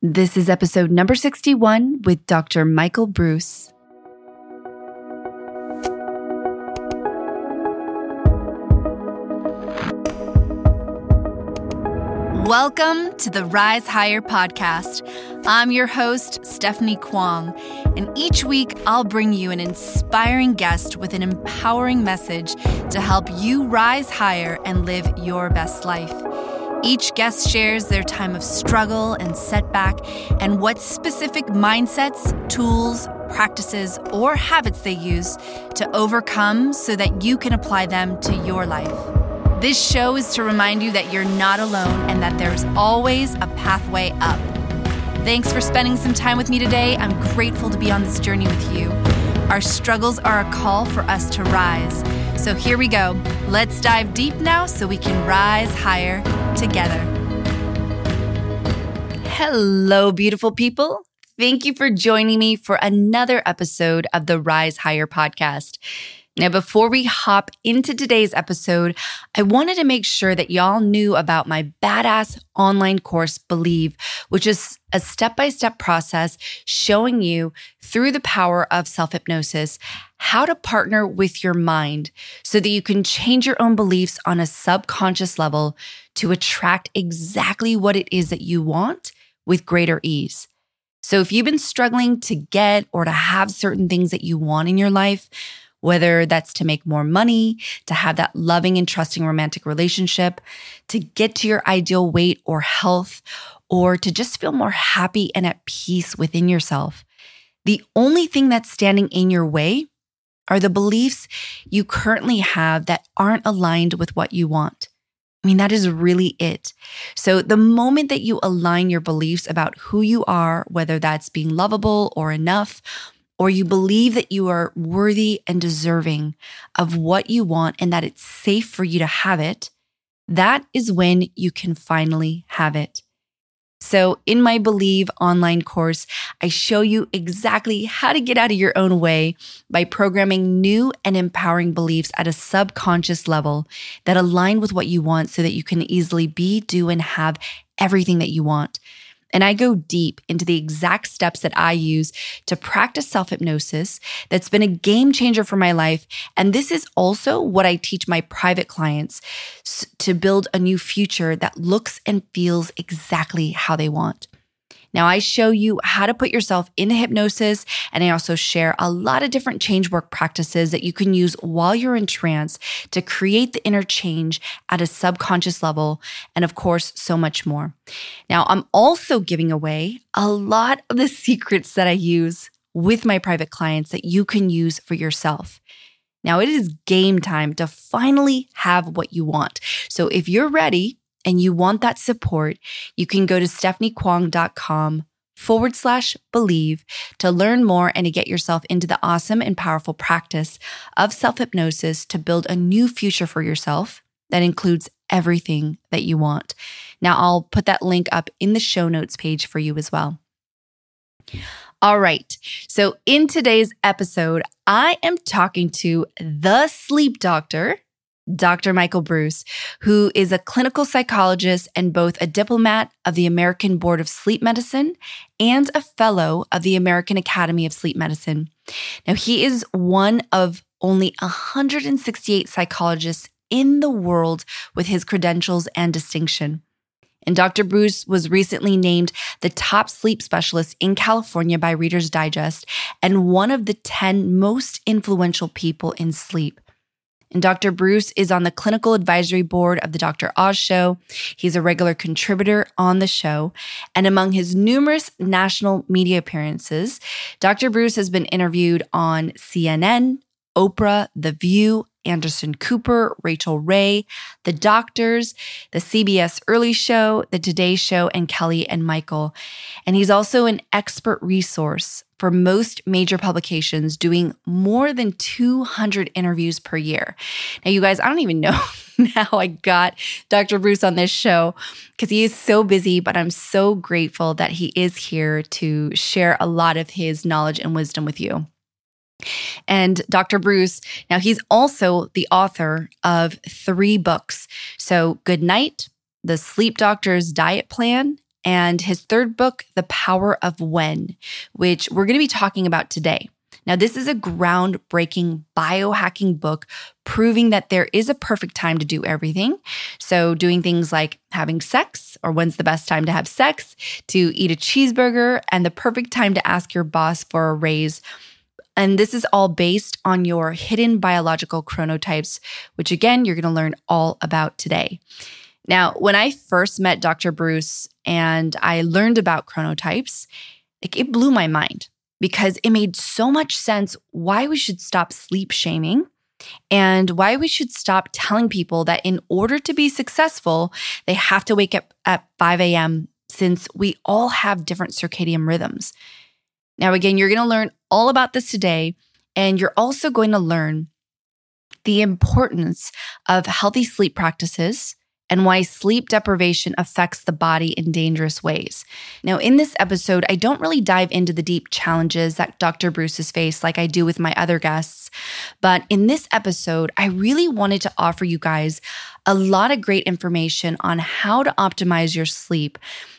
This is episode number 61 with Dr. Michael Breus. Welcome to the Rise Higher podcast. I'm your host, Stephanie Kwong, and each week I'll bring you an inspiring guest with an empowering message to help you rise higher and live your best life. Each guest shares their time of struggle and setback and what specific mindsets, tools, practices, or habits they use to overcome so that you can apply them to your life. This show is to remind you that you're not alone and that there's always a pathway up. Thanks for spending some time with me today. I'm grateful to be on this journey with you. Our struggles are a call for us to rise. So here we go. Let's dive deep now so we can rise higher together. Hello, beautiful people. Thank you for joining me for another episode of the Rise Higher podcast. Now, before we hop into today's episode, I wanted to make sure that y'all knew about my badass online course, Believe, which is a step-by-step process showing you through the power of self-hypnosis how to partner with your mind so that you can change your own beliefs on a subconscious level to attract exactly what it is that you want with greater ease. So if you've been struggling to get or to have certain things that you want in your life, whether that's to make more money, to have that loving and trusting romantic relationship, to get to your ideal weight or health, or to just feel more happy and at peace within yourself, the only thing that's standing in your way are the beliefs you currently have that aren't aligned with what you want. I mean, that is really it. So the moment that you align your beliefs about who you are, whether that's being lovable or enough, or you believe that you are worthy and deserving of what you want and that it's safe for you to have it, that is when you can finally have it. So in my Believe online course, I show you exactly how to get out of your own way by programming new and empowering beliefs at a subconscious level that align with what you want so that you can easily be, do, and have everything that you want. And I go deep into the exact steps that I use to practice self-hypnosis that's been a game changer for my life. And this is also what I teach my private clients to build a new future that looks and feels exactly how they want. Now, I show you how to put yourself into hypnosis, and I also share a lot of different change work practices that you can use while you're in trance to create the inner change at a subconscious level, and of course, so much more. Now, I'm also giving away a lot of the secrets that I use with my private clients that you can use for yourself. Now, it is game time to finally have what you want. So if you're ready, and you want that support, you can go to stephaniekwong.com/believe to learn more and to get yourself into the awesome and powerful practice of self-hypnosis to build a new future for yourself that includes everything that you want. Now, I'll put that link up in the show notes page for you as well. All right. So in today's episode, I am talking to the sleep doctor, Dr. Michael Breus, who is a clinical psychologist and both a diplomat of the American Board of Sleep Medicine and a fellow of the American Academy of Sleep Medicine. Now, he is one of only 168 psychologists in the world with his credentials and distinction. And Dr. Breus was recently named the top sleep specialist in California by Reader's Digest and one of the 10 most influential people in sleep. And Dr. Breus is on the clinical advisory board of the Dr. Oz Show. He's a regular contributor on the show. And among his numerous national media appearances, Dr. Breus has been interviewed on CNN, Oprah, The View, Anderson Cooper, Rachel Ray, The Doctors, the CBS Early Show, The Today Show, and Kelly and Michael. And he's also an expert resource for most major publications, doing more than 200 interviews per year. Now, you guys, I don't even know how I got Dr. Breus on this show because he is so busy, but I'm so grateful that he is here to share a lot of his knowledge and wisdom with you. And Dr. Breus, now he's also the author of 3 books. So Good Night, The Sleep Doctor's Diet Plan, and his third book, The Power of When, which we're going to be talking about today. Now, this is a groundbreaking biohacking book proving that there is a perfect time to do everything. So doing things like having sex, or when's the best time to have sex, to eat a cheeseburger, and the perfect time to ask your boss for a raise. And this is all based on your hidden biological chronotypes, which again, you're going to learn all about today. Now, when I first met Dr. Bruce and I learned about chronotypes, it blew my mind, because it made so much sense why we should stop sleep shaming and why we should stop telling people that in order to be successful, they have to wake up at 5 a.m. since we all have different circadian rhythms. Now, again, you're going to learn all about this today, and you're also going to learn the importance of healthy sleep practices and why sleep deprivation affects the body in dangerous ways. Now, in this episode, I don't really dive into the deep challenges that Dr. Bruce has faced like I do with my other guests. But in this episode, I really wanted to offer you guys a lot of great information on how to optimize your sleep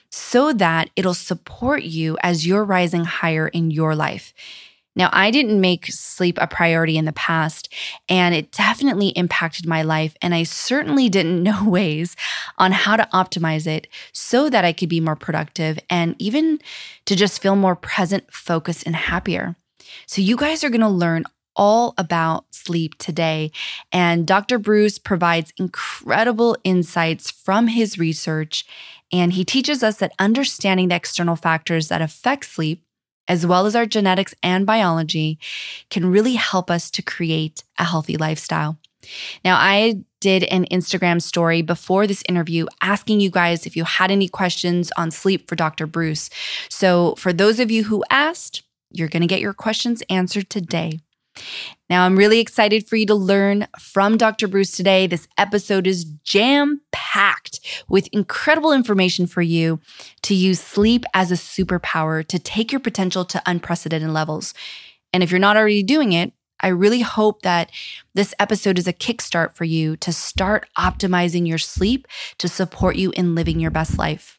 so that it'll support you as you're rising higher in your life. Now, I didn't make sleep a priority in the past, and it definitely impacted my life, and I certainly didn't know ways on how to optimize it so that I could be more productive and even to just feel more present, focused, and happier. So you guys are going to learn all about sleep today, and Dr. Bruce provides incredible insights from his research, and he teaches us that understanding the external factors that affect sleep, as well as our genetics and biology, can really help us to create a healthy lifestyle. Now, I did an Instagram story before this interview asking you guys if you had any questions on sleep for Dr. Bruce. So for those of you who asked, you're going to get your questions answered today. Now, I'm really excited for you to learn from Dr. Bruce today. This episode is jam-packed with incredible information for you to use sleep as a superpower to take your potential to unprecedented levels. And if you're not already doing it, I really hope that this episode is a kickstart for you to start optimizing your sleep to support you in living your best life.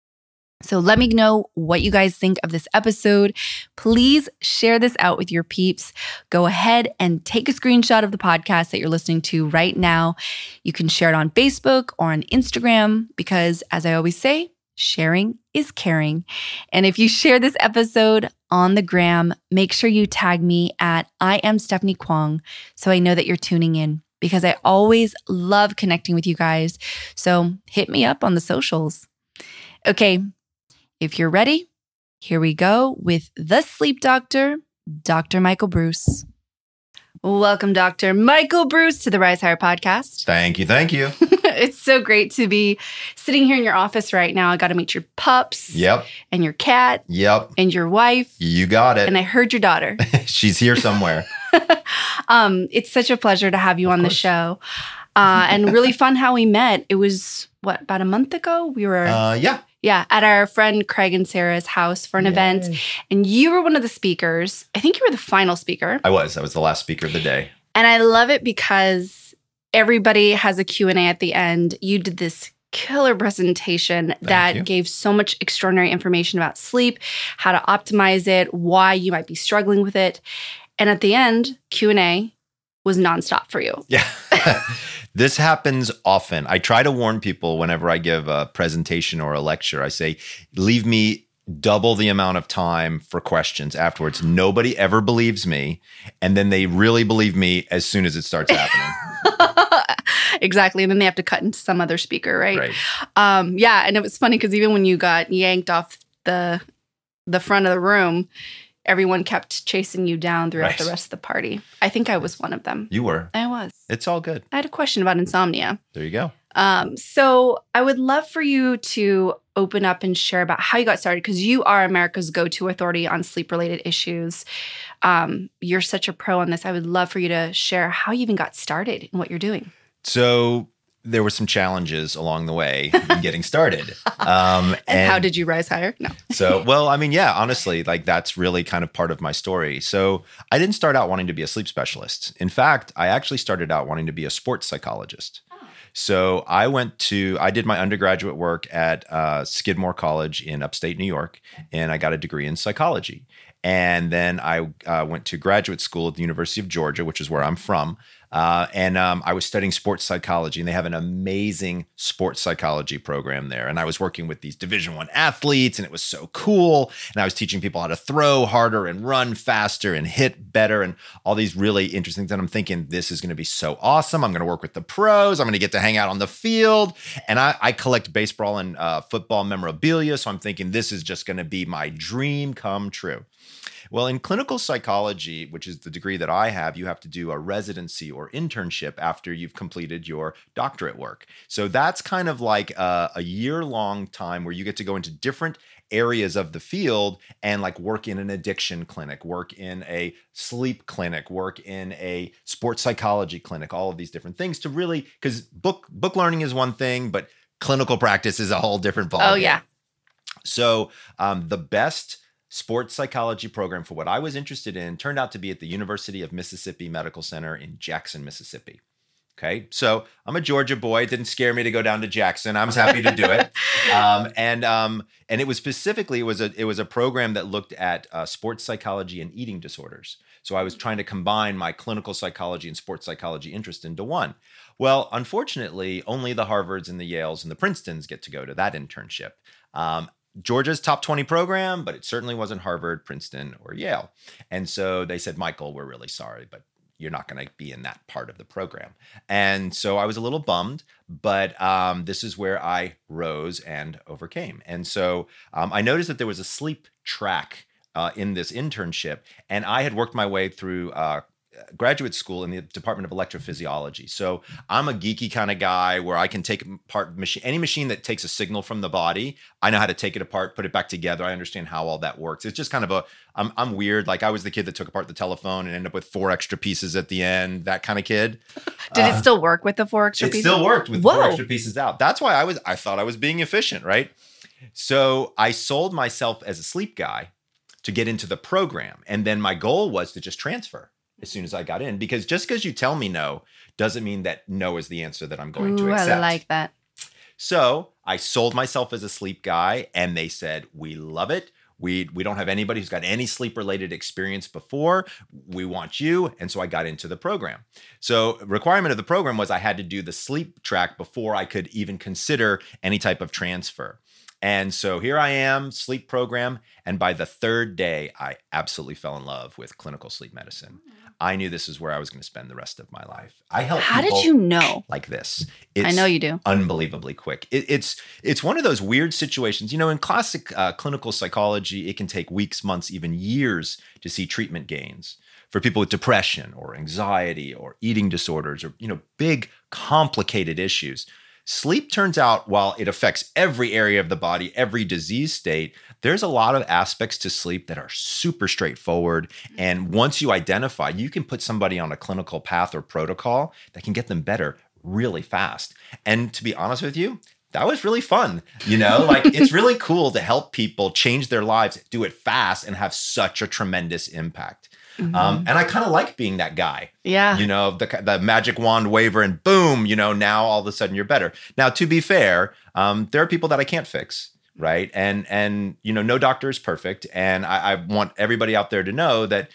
So let me know what you guys think of this episode. Please share this out with your peeps. Go ahead and take a screenshot of the podcast that you're listening to right now. You can share it on Facebook or on Instagram because, as I always say, sharing is caring. And if you share this episode on the gram, make sure you tag me at I am Stephanie Kwong so I know that you're tuning in, because I always love connecting with you guys. So hit me up on the socials. Okay. If you're ready, here we go with the sleep doctor, Dr. Michael Bruce. Welcome, Dr. Michael Bruce, to the Rise Higher podcast. Thank you. Thank you. It's so great to be sitting here in your office right now. I got to meet your pups. Yep. And your cat. Yep. And your wife. You got it. And I heard your daughter. She's here somewhere. It's such a pleasure to have you on the show. And really fun how we met. It was, about a month ago? We were... Yeah, at our friend Craig and Sarah's house for an event. And you were one of the speakers. I think you were the final speaker. I was the last speaker of the day. And I love it because everybody has a Q&A at the end. You did this killer presentation that gave so much extraordinary information about sleep, how to optimize it, why you might be struggling with it. And at the end, Q&A was nonstop for you. Yeah. This happens often. I try to warn people whenever I give a presentation or a lecture. I say, leave me double the amount of time for questions afterwards. Nobody ever believes me. And then they really believe me as soon as it starts happening. Exactly. And then they have to cut into some other speaker, right? Right. Yeah. And it was funny because even when you got yanked off the front of the room, everyone kept chasing you down throughout the rest of the party. I think I was one of them. You were. I was. It's all good. I had a question about insomnia. There you go. So I would love for you to open up and share about how you got started, because you are America's go-to authority on sleep-related issues. You're such a pro on this. I would love for you to share how you even got started and what you're doing. So there were some challenges along the way in getting started. And how did you rise higher? No. Honestly, that's really kind of part of my story. So I didn't start out wanting to be a sleep specialist. In fact, I actually started out wanting to be a sports psychologist. So I did my undergraduate work at Skidmore College in upstate New York, and I got a degree in psychology. And then I went to graduate school at the University of Georgia, which is where I'm from. And I was studying sports psychology, and they have an amazing sports psychology program there. And I was working with these Division I athletes, and it was so cool. And I was teaching people how to throw harder and run faster and hit better and all these really interesting things. And I'm thinking, this is going to be so awesome. I'm going to work with the pros. I'm going to get to hang out on the field. And I collect baseball and football memorabilia. So I'm thinking, this is just going to be my dream come true. Well, in clinical psychology, which is the degree that I have, you have to do a residency or internship after you've completed your doctorate work. So that's kind of like a year-long time where you get to go into different areas of the field and like work in an addiction clinic, work in a sleep clinic, work in a sports psychology clinic, all of these different things to really, because book learning is one thing, but clinical practice is a whole different ballgame. Oh, yeah. So the best sports psychology program for what I was interested in turned out to be at the University of Mississippi Medical Center in Jackson, Mississippi. Okay, so I'm a Georgia boy. It didn't scare me to go down to Jackson. I was happy to do it, and it was specifically it was a program that looked at sports psychology and eating disorders. So I was trying to combine my clinical psychology and sports psychology interest into one. Well, unfortunately, only the Harvards and the Yales and the Princetons get to go to that internship. Georgia's top 20 program, but it certainly wasn't Harvard, Princeton, or Yale. And so they said, Michael, we're really sorry, but you're not going to be in that part of the program. And so I was a little bummed, but this is where I rose and overcame. And so I noticed that there was a sleep track in this internship, and I had worked my way through graduate school in the Department of Electrophysiology. So I'm a geeky kind of guy where I can take apart any machine that takes a signal from the body. I know how to take it apart, put it back together. I understand how all that works. It's just kind of I'm weird. Like I was the kid that took apart the telephone and ended up with 4 extra pieces at the end, that kind of kid. Did it still work with the 4 extra pieces? It still worked with 4 extra pieces out. That's why I thought I was being efficient, right? So I sold myself as a sleep guy to get into the program. And then my goal was to just transfer as soon as I got in, because just because you tell me no doesn't mean that no is the answer that I'm going to accept. I like that. So I sold myself as a sleep guy, and they said, we love it. We don't have anybody who's got any sleep related experience before. We want you. And so I got into the program. So requirement of the program was I had to do the sleep track before I could even consider any type of transfer. And so here I am, sleep program. And by the 3rd day, I absolutely fell in love with clinical sleep medicine. I knew this is where I was going to spend the rest of my life. I help people. How did you know? Like this. I know you do. Unbelievably quick. It's one of those weird situations. You know, in classic clinical psychology, it can take weeks, months, even years to see treatment gains for people with depression or anxiety or eating disorders or, big complicated issues. Sleep turns out, while it affects every area of the body, every disease state, there's a lot of aspects to sleep that are super straightforward. And once you identify, you can put somebody on a clinical path or protocol that can get them better really fast. And to be honest with you, that was really fun. It's really cool to help people change their lives, do it fast, and have such a tremendous impact. Mm-hmm. And I kind of like being that guy. Yeah. The magic wand waver and boom, now all of a sudden you're better. Now, to be fair, there are people that I can't fix, right? And no doctor is perfect. And I want everybody out there to know that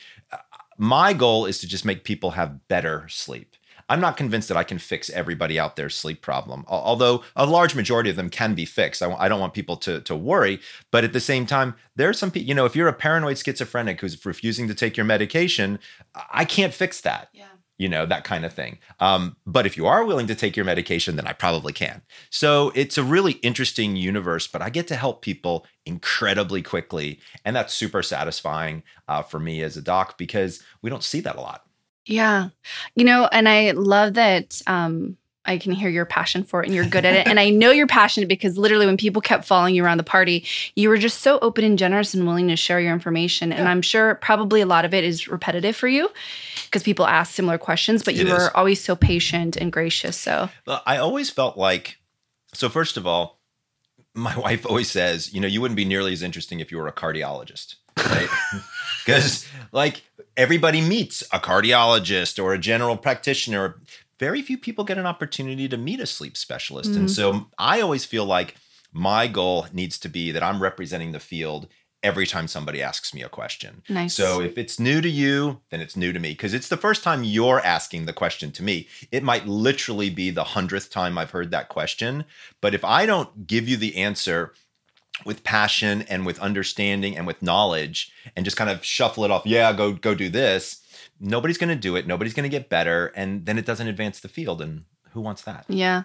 my goal is to just make people have better sleep. I'm not convinced that I can fix everybody out there's sleep problem, although a large majority of them can be fixed. I don't want people to worry. But at the same time, there are some people, if you're a paranoid schizophrenic who's refusing to take your medication, I can't fix that. Yeah. That kind of thing. But if you are willing to take your medication, then I probably can. So it's a really interesting universe, but I get to help people incredibly quickly. And that's super satisfying for me as a doc, because we don't see that a lot. Yeah. And I love that I can hear your passion for it and you're good at it. And I know you're passionate because literally when people kept following you around the party, you were just so open and generous and willing to share your information. Yeah. And I'm sure probably a lot of it is repetitive for you because people ask similar questions, but you were always so patient and gracious. So I always felt like, so first of all, my wife always says, you wouldn't be nearly as interesting if you were a cardiologist, right? Because everybody meets a cardiologist or a general practitioner. very few people get an opportunity to meet a sleep specialist. And so I always feel like my goal needs to be that I'm representing the field every time somebody asks me a question. Nice. So if it's new to you, then it's new to me, because it's the first time you're asking the question to me. It might literally be the 100th time I've heard that question. But if I don't give you the answer with passion and with understanding and with knowledge and just kind of shuffle it off, yeah, go do this, nobody's going to do it. Nobody's going to get better. And then it doesn't advance the field. And who wants that? Yeah.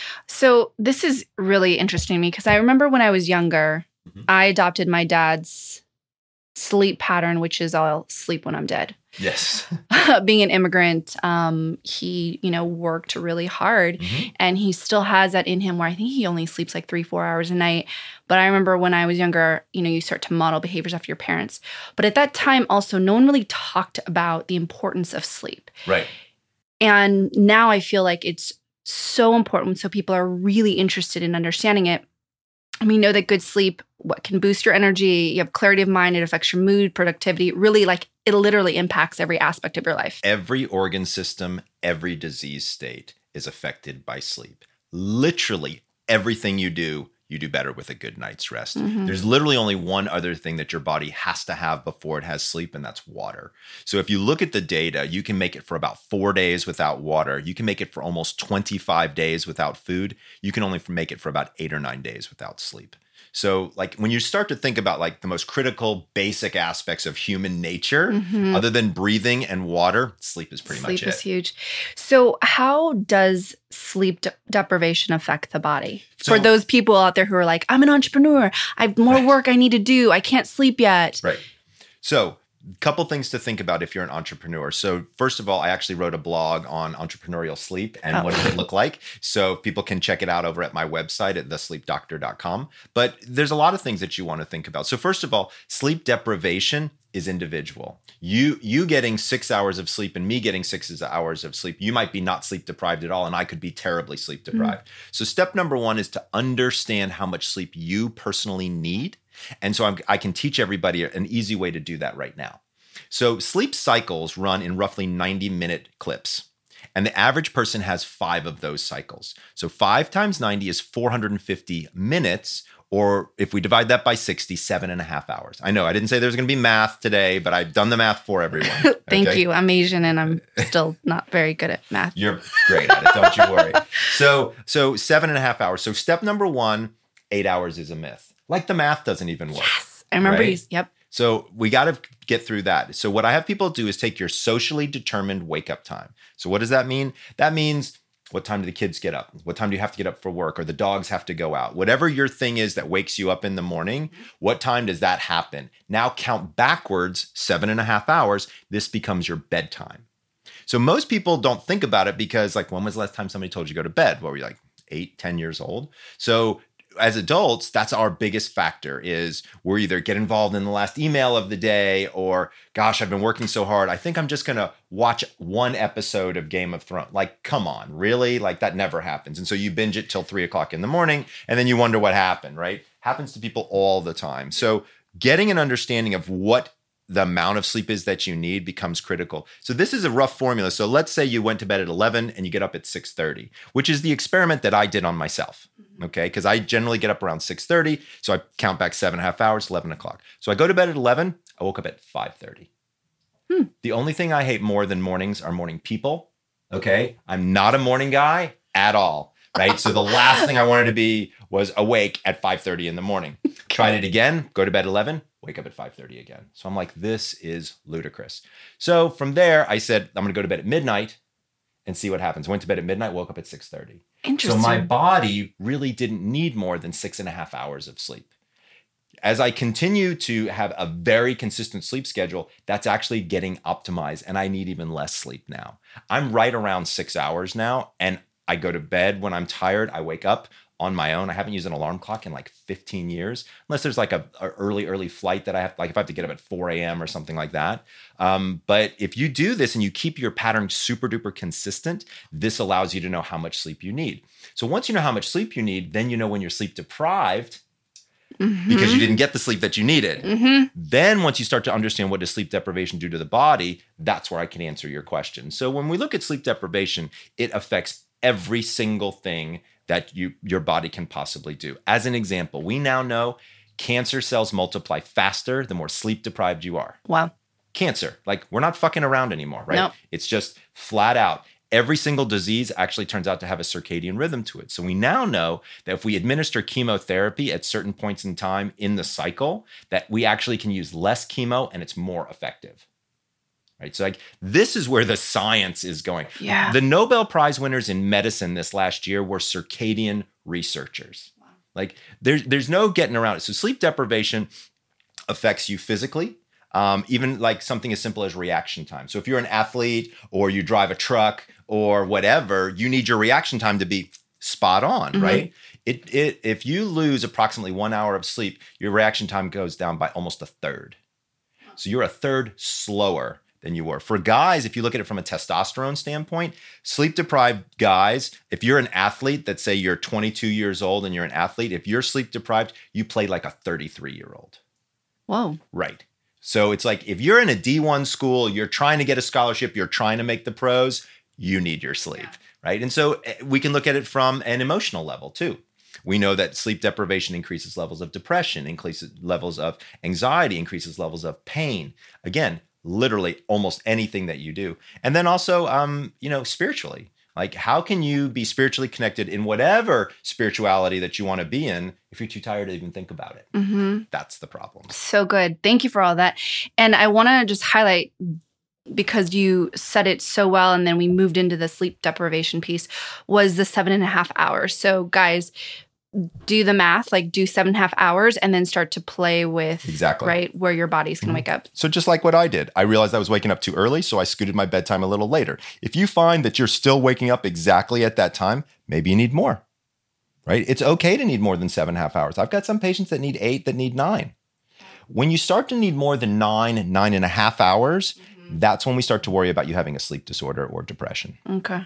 So this is really interesting to me because I remember when I was younger, I adopted my dad's sleep pattern, which is I'll sleep when I'm dead. Yes. Being an immigrant, he, worked really hard and he still has that in him where I think he only sleeps like 3-4 hours a night. But I remember when I was younger, you start to model behaviors after your parents. But at that time also, no one really talked about the importance of sleep. Right. And now I feel like it's so important. So people are really interested in understanding it. And we know that good sleep can boost your energy. You have clarity of mind. It affects your mood, productivity. Really, it literally impacts every aspect of your life. Every organ system, every disease state is affected by sleep. Literally everything you do better with a good night's rest. There's literally only one other thing that your body has to have before it has sleep, and that's water. So if you look at the data, you can make it for about 4 days without water. You can make it for almost 25 days without food. You can only make it for about 8 or 9 days without sleep. So when you start to think about the most critical basic aspects of human nature, other than breathing and water, sleep is pretty much it. Sleep is huge. So how does sleep deprivation affect the body? For those people out there who are like, I'm an entrepreneur, I have more work I need to do, I can't sleep yet. Right. So a couple things to think about if you're an entrepreneur. So first of all, I actually wrote a blog on entrepreneurial sleep and what does it look like. So people can check it out over at my website at thesleepdoctor.com. But there's a lot of things that you want to think about. So first of all, sleep deprivation is individual. You getting 6 hours of sleep and me getting 6 hours of sleep, you might be not sleep deprived at all, and I could be terribly sleep deprived. So step number one is to understand how much sleep you personally need. And so I can teach everybody an easy way to do that right now. So sleep cycles run in roughly 90-minute clips. And the average person has 5 of those cycles. So 5 times 90 is 450 minutes, or if we divide that by 60, 7.5 hours. I know I didn't say there's going to be math today, but I've done the math for everyone. Thank you. I'm Asian and I'm still not very good at math. You're great at it. Don't you worry. So 7.5 hours. So step number 1, 8 hours is a myth. The math doesn't even work. Yes. I remember yep. So we got to get through that. So what I have people do is take your socially determined wake up time. So what does that mean? That means what time do the kids get up? What time do you have to get up for work? Or the dogs have to go out? Whatever your thing is that wakes you up in the morning, what time does that happen? Now count backwards 7.5 hours. This becomes your bedtime. So most people don't think about it because when was the last time somebody told you to go to bed? What were you 8, 10 years old? So as adults, that's our biggest factor is we're either get involved in the last email of the day or, gosh, I've been working so hard. I think I'm just going to watch one episode of Game of Thrones. Come on, really? That never happens. And so you binge it till 3 o'clock in the morning and then you wonder what happened, right? Happens to people all the time. So getting an understanding of what the amount of sleep is that you need becomes critical. So this is a rough formula. So let's say you went to bed at 11 and you get up at 6:30, which is the experiment that I did on myself. Okay. Because I generally get up around 6:30. So I count back 7.5 hours, 11 o'clock. So I go to bed at 11. I woke up at 5:30. The only thing I hate more than mornings are morning people. Okay. I'm not a morning guy at all. Right. So the last thing I wanted to be was awake at 5:30 in the morning. Tried it again, go to bed 11, wake up at 5:30 again. So I'm like, this is ludicrous. So from there, I said, I'm going to go to bed at midnight and see what happens. Went to bed at midnight, woke up at 6:30. Interesting. So my body really didn't need more than 6.5 hours of sleep. As I continue to have a very consistent sleep schedule, that's actually getting optimized and I need even less sleep now. I'm right around 6 hours now and I go to bed when I'm tired. I wake up on my own. I haven't used an alarm clock in 15 years, unless there's a early flight that I have, if I have to get up at 4 a.m. or something like that. But if you do this and you keep your pattern super duper consistent, this allows you to know how much sleep you need. So once you know how much sleep you need, then you know when you're sleep deprived. because you didn't get the sleep that you needed. Then once you start to understand what does sleep deprivation do to the body, that's where I can answer your question. So when we look at sleep deprivation, it affects every single thing that your body can possibly do. As an example, we now know cancer cells multiply faster the more sleep deprived you are. Wow. Cancer, like we're not fucking around anymore, right? Nope. It's just flat out. Every single disease actually turns out to have a circadian rhythm to it. So we now know that if we administer chemotherapy at certain points in time in the cycle, that we actually can use less chemo and it's more effective. Right? So like this is where the science is going. Yeah. The Nobel Prize winners in medicine this last year were circadian researchers. Wow. Like there's no getting around it. So sleep deprivation affects you physically. Even like something as simple as reaction time. So if you're an athlete or you drive a truck or whatever, you need your reaction time to be spot on, right? If you lose approximately 1 hour of sleep, your reaction time goes down by almost a third. So you're a third slower than you were. For guys, if you look at it from a testosterone standpoint, sleep-deprived guys, if you're an athlete, that say you're 22 years old and you're an athlete, if you're sleep-deprived, you play like a 33-year-old. Whoa. Right. So it's like if you're in a D1 school, you're trying to get a scholarship, you're trying to make the pros, you need your sleep, right? And so we can look at it from an emotional level too. We know that sleep deprivation increases levels of depression, increases levels of anxiety, increases levels of pain. Again, literally almost anything that you do. And then also, spiritually. Like, how can you be spiritually connected in whatever spirituality that you want to be in if you're too tired to even think about it? That's the problem. So good. Thank you for all that. And I want to just highlight, because you said it so well, and then we moved into the sleep deprivation piece, was the 7.5 hours. So guys, do the math, like do 7.5 hours and then start to play with right where your body's going to wake up. So just like what I did, I realized I was waking up too early, so I scooted my bedtime a little later. If you find that you're still waking up exactly at that time, maybe you need more, right? It's okay to need more than 7.5 hours. I've got some patients that need 8, that need 9. When you start to need more than 9.5 hours, that's when we start to worry about you having a sleep disorder or depression. Okay.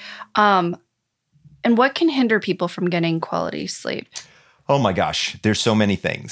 And what can hinder people from getting quality sleep? Oh my gosh, there's so many things.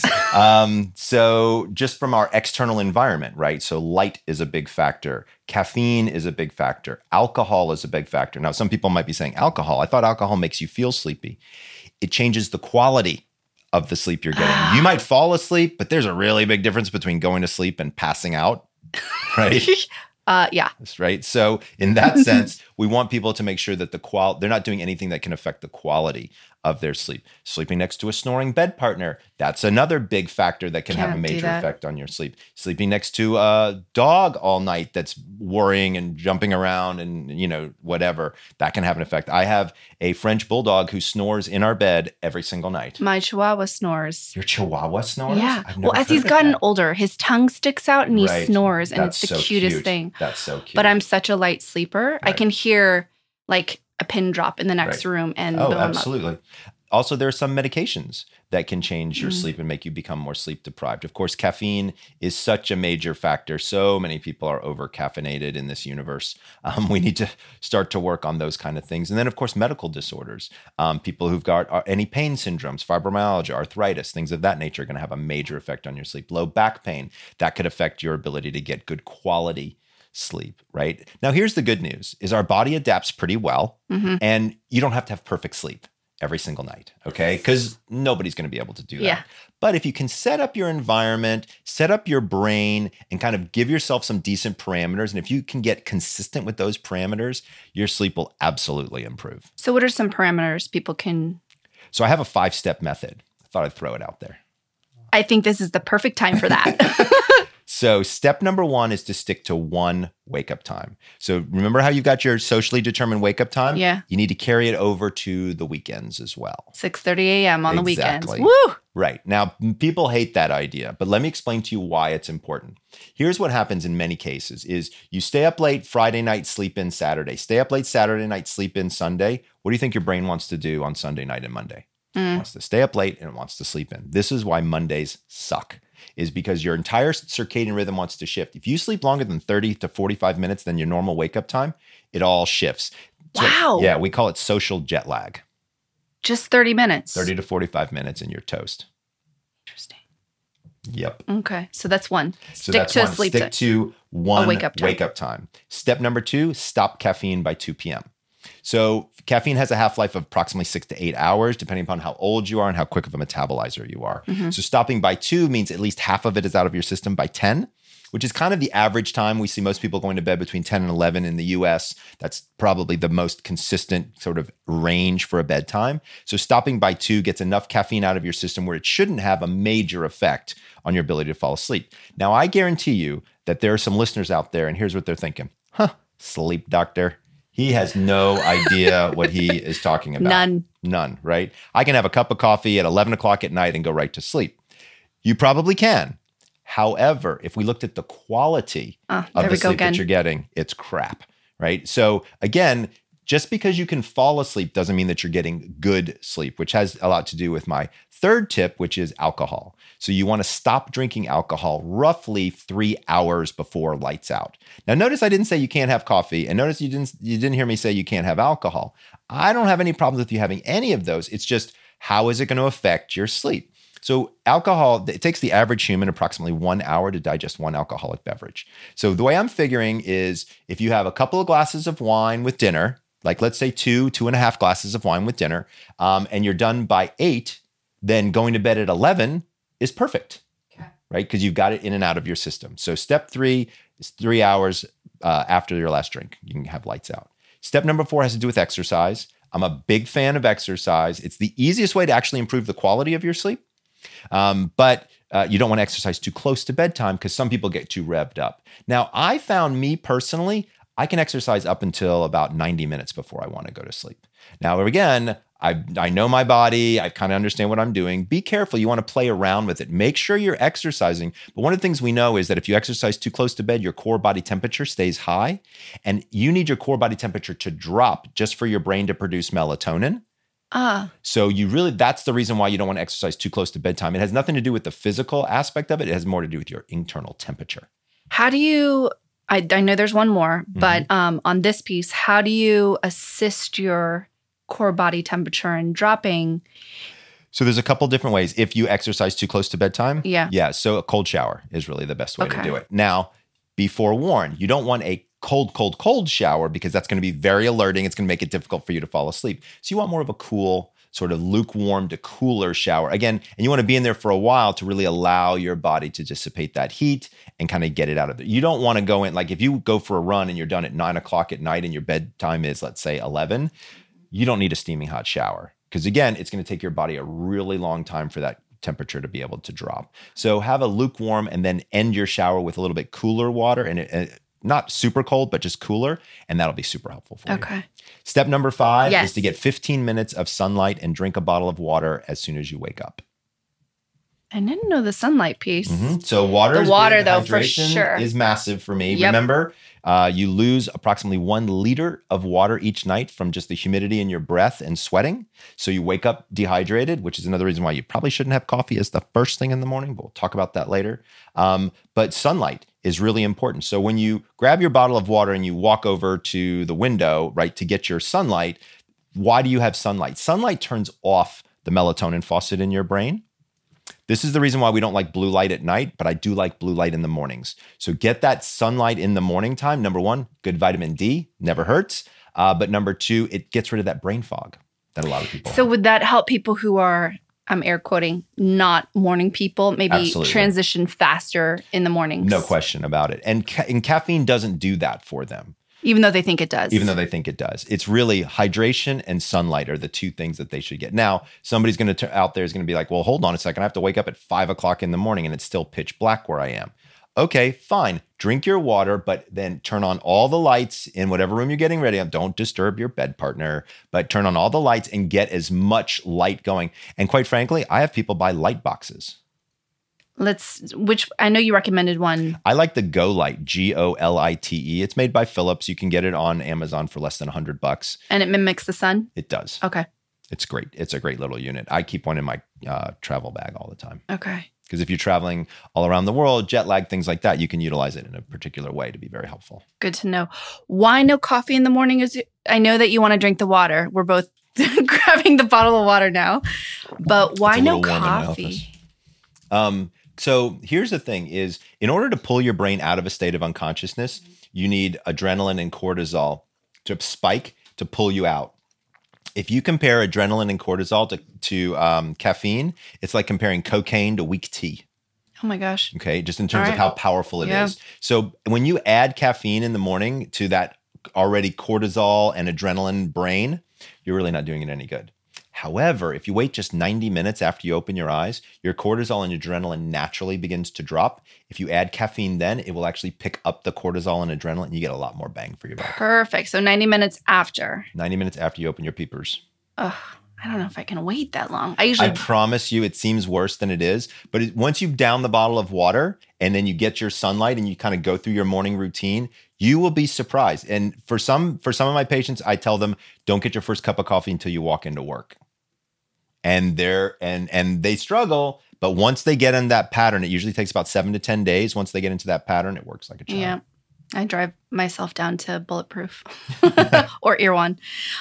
So just from our external environment, right? So light is a big factor. Caffeine is a big factor. Alcohol is a big factor. Now, some people might be saying, alcohol? I thought alcohol makes you feel sleepy. It changes the quality of the sleep you're getting. You might fall asleep, but there's a really big difference between going to sleep and passing out, right? Yeah. Right. So in that sense, we want people to make sure that they're not doing anything that can affect the quality of their sleep. Sleeping next to a snoring bed partner, that's another big factor that can have a major effect on your sleep. Sleeping next to a dog all night that's worrying and jumping around and, whatever, that can have an effect. I have a French bulldog who snores in our bed every single night. My Chihuahua snores. Your Chihuahua snores? Yeah. Well, as he's gotten older, his tongue sticks out and he snores, and it's the cutest thing. That's so cute. But I'm such a light sleeper. Right. I can hear like a pin drop in the next room and boom, absolutely. Also, there are some medications that can change your sleep and make you become more sleep deprived. Of course, caffeine is such a major factor. So many people are over caffeinated in this universe. We need to start to work on those kind of things. And then, of course, medical disorders. People who've got any pain syndromes, fibromyalgia, arthritis, things of that nature are going to have a major effect on your sleep. Low back pain, that could affect your ability to get good quality sleep, right? Now, here's the good news, is our body adapts pretty well, and you don't have to have perfect sleep every single night, okay? Because nobody's going to be able to do that. Yeah. But if you can set up your environment, set up your brain, and kind of give yourself some decent parameters, and if you can get consistent with those parameters, your sleep will absolutely improve. So what are some parameters people can... So I have a 5-step method. I thought I'd throw it out there. I think this is the perfect time for that. So step number 1 is to stick to one wake-up time. So remember how you've got your socially determined wake-up time? Yeah. You need to carry it over to the weekends as well. 6:30 a.m. on the weekends. Exactly. Woo! Right. Now, people hate that idea, but let me explain to you why it's important. Here's what happens in many cases is you stay up late Friday night, sleep in Saturday. Stay up late Saturday night, sleep in Sunday. What do you think your brain wants to do on Sunday night and Monday? It wants to stay up late and it wants to sleep in. This is why Mondays suck, is because your entire circadian rhythm wants to shift. If you sleep longer than 30 to 45 minutes than your normal wake-up time, it all shifts. Wow. Yeah, we call it social jet lag. Just 30 minutes. 30 to 45 minutes and you're toast. Yep. Okay. So that's one. So Stick that's to a one. sleep Stick time. to one wake up time. Step number 2, stop caffeine by 2 p.m. So caffeine has a half-life of approximately 6 to 8 hours, depending upon how old you are and how quick of a metabolizer you are. So stopping by 2 means at least half of it is out of your system by 10, which is kind of the average time. We see most people going to bed between 10 and 11 in the US. That's probably the most consistent sort of range for a bedtime. So stopping by 2 gets enough caffeine out of your system where it shouldn't have a major effect on your ability to fall asleep. Now, I guarantee you that there are some listeners out there, and here's what they're thinking. Sleep doctor. He has no idea what he is talking about. None, right? I can have a cup of coffee at 11 o'clock at night and go right to sleep. You probably can. However, if we looked at the quality of the sleep that you're getting, it's crap, right? So again, just because you can fall asleep doesn't mean that you're getting good sleep, which has a lot to do with my third tip, which is alcohol. So you want to stop drinking alcohol roughly 3 hours before lights out. Now, notice I didn't say you can't have coffee, and notice you didn't hear me say you can't have alcohol. I don't have any problems with you having any of those. It's just, how is it going to affect your sleep? So alcohol, it takes the average human approximately 1 hour to digest one alcoholic beverage. So the way I'm figuring is if you have a couple of glasses of wine with dinner, like let's say 2.5 glasses of wine with dinner, and you're done by 8, then going to bed at 11 is perfect, right? Because you've got it in and out of your system. So step 3 is 3 hours after your last drink. You can have lights out. Step number 4 has to do with exercise. I'm a big fan of exercise. It's the easiest way to actually improve the quality of your sleep. But you don't want to exercise too close to bedtime because some people get too revved up. Now, I found me personally, I can exercise up until about 90 minutes before I want to go to sleep. Now, again, I know my body. I kind of understand what I'm doing. Be careful. You want to play around with it. Make sure you're exercising. But one of the things we know is that if you exercise too close to bed, your core body temperature stays high. And you need your core body temperature to drop just for your brain to produce melatonin. So that's the reason why you don't want to exercise too close to bedtime. It has nothing to do with the physical aspect of it. It has more to do with your internal temperature. How do you, I know there's one more, but on this piece, how do you assist your core body temperature in dropping? So there's a couple different ways. If you exercise too close to bedtime. Yeah. So a cold shower is really the best way to do it. Now, be forewarned, you don't want a cold shower because that's going to be very alerting. It's going to make it difficult for you to fall asleep. So you want more of a cool, sort of lukewarm to cooler shower. Again, and you want to be in there for a while to really allow your body to dissipate that heat and kind of get it out of there. You don't want to go in, like if you go for a run and you're done at 9 o'clock at night and your bedtime is, let's say 11, you don't need a steaming hot shower. Because again, it's going to take your body a really long time for that temperature to be able to drop. So have a lukewarm and then end your shower with a little bit cooler water and not super cold, but just cooler. And that'll be super helpful for you. Step number 5 is to get 15 minutes of sunlight and drink a bottle of water as soon as you wake up. I didn't know the sunlight piece. So water though, for sure, is massive for me. Remember, you lose approximately 1 liter of water each night from just the humidity in your breath and sweating. So you wake up dehydrated, which is another reason why you probably shouldn't have coffee as the first thing in the morning. But we'll talk about that later. But sunlight is really important. So when you grab your bottle of water and you walk over to the window, right, to get your sunlight, why do you have sunlight? Sunlight turns off the melatonin faucet in your brain. This is the reason why we don't like blue light at night, but I do like blue light in the mornings. So get that sunlight in the morning time. Number 1, good vitamin D, never hurts. But number 2, it gets rid of that brain fog that a lot of people have. Would that help people who are, I'm air quoting, not morning people, maybe Absolutely. transition faster in the mornings? No question about it. And caffeine doesn't do that for them. Even though they think it does. It's really hydration and sunlight are the 2 things that they should get. Now, somebody's going to out there is going to be like, well, hold on a second. I have to wake up at 5 o'clock in the morning and it's still pitch black where I am. Okay, fine. Drink your water, but then turn on all the lights in whatever room you're getting ready. Don't disturb your bed partner, but turn on all the lights and get as much light going. And quite frankly, I have people buy light boxes. Which I know you recommended one. I like the Go Light, Golite. It's made by Philips. You can get it on Amazon for less than $100. And it mimics the sun? It does. Okay. It's great. It's a great little unit. I keep one in my travel bag all the time. Okay. Because if you're traveling all around the world, jet lag, things like that, you can utilize it in a particular way to be very helpful. Good to know. Why no coffee in the morning? I know that you want to drink the water. We're both grabbing the bottle of water now. But why no coffee? So here's the thing is, in order to pull your brain out of a state of unconsciousness, you need adrenaline and cortisol to spike to pull you out. If you compare adrenaline and cortisol to caffeine, it's like comparing cocaine to weak tea. Oh my gosh. Okay, just in terms of how powerful it is. So when you add caffeine in the morning to that already cortisol and adrenaline brain, you're really not doing it any good. However, if you wait just 90 minutes after you open your eyes, your cortisol and adrenaline naturally begins to drop. If you add caffeine then, it will actually pick up the cortisol and adrenaline, and you get a lot more bang for your buck. Perfect. So 90 minutes after. 90 minutes after you open your peepers. Ugh, I don't know if I can wait that long. I promise you it seems worse than it is. But once you down the bottle of water and then you get your sunlight and you kind of go through your morning routine, you will be surprised. And for some of my patients, I tell them, don't get your first cup of coffee until you walk into work. And they struggle, but once they get in that pattern, it usually takes about 7 to 10 days. Once they get into that pattern, it works like a charm. Yeah. I drive myself down to Bulletproof or Erewhon.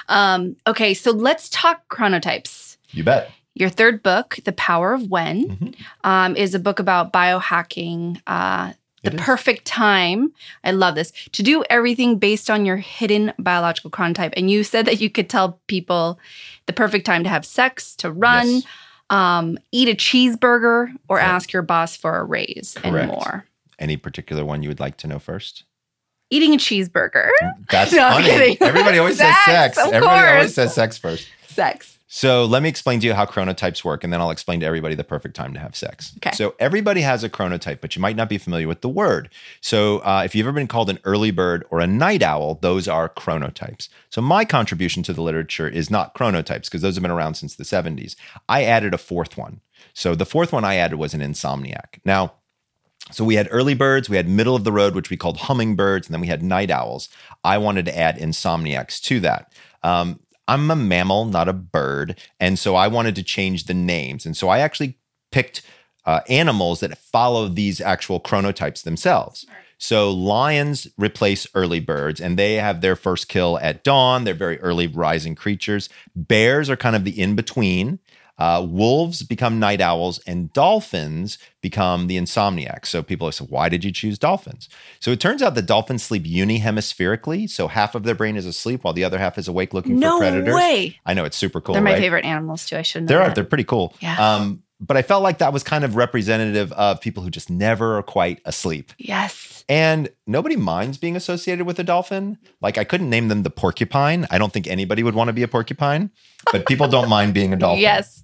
Okay, so let's talk chronotypes. You bet. Your third book, The Power of When, is a book about biohacking, the perfect time. I love this. To do everything based on your hidden biological chronotype. And you said that you could tell people the perfect time to have sex, to run, eat a cheeseburger, or ask your boss for a raise and more. Any particular one you would like to know first? Eating a cheeseburger. That's funny. Everybody always says sex. Everybody always says sex first. Sex. So let me explain to you how chronotypes work, and then I'll explain to everybody the perfect time to have sex. Okay. So everybody has a chronotype, but you might not be familiar with the word. So if you've ever been called an early bird or a night owl, those are chronotypes. So my contribution to the literature is not chronotypes, because those have been around since the 70s. I added a fourth one. So the fourth one I added was an insomniac. Now, so we had early birds, we had middle of the road, which we called hummingbirds, and then we had night owls. I wanted to add insomniacs to that. I'm a mammal, not a bird. And so I wanted to change the names. And so I actually picked animals that follow these actual chronotypes themselves. So lions replace early birds, and they have their first kill at dawn. They're very early rising creatures. Bears are kind of the in-between. Wolves become night owls, and dolphins become the insomniacs. So people say, why did you choose dolphins? So it turns out that dolphins sleep unihemispherically. So half of their brain is asleep while the other half is awake looking for predators. No way. I know, it's super cool. They're my favorite animals too. I shouldn't know that. They're pretty cool. Yeah. But I felt like that was kind of representative of people who just never are quite asleep. Yes. And nobody minds being associated with a dolphin. Like, I couldn't name them the porcupine. I don't think anybody would want to be a porcupine, but people don't mind being a dolphin. Yes.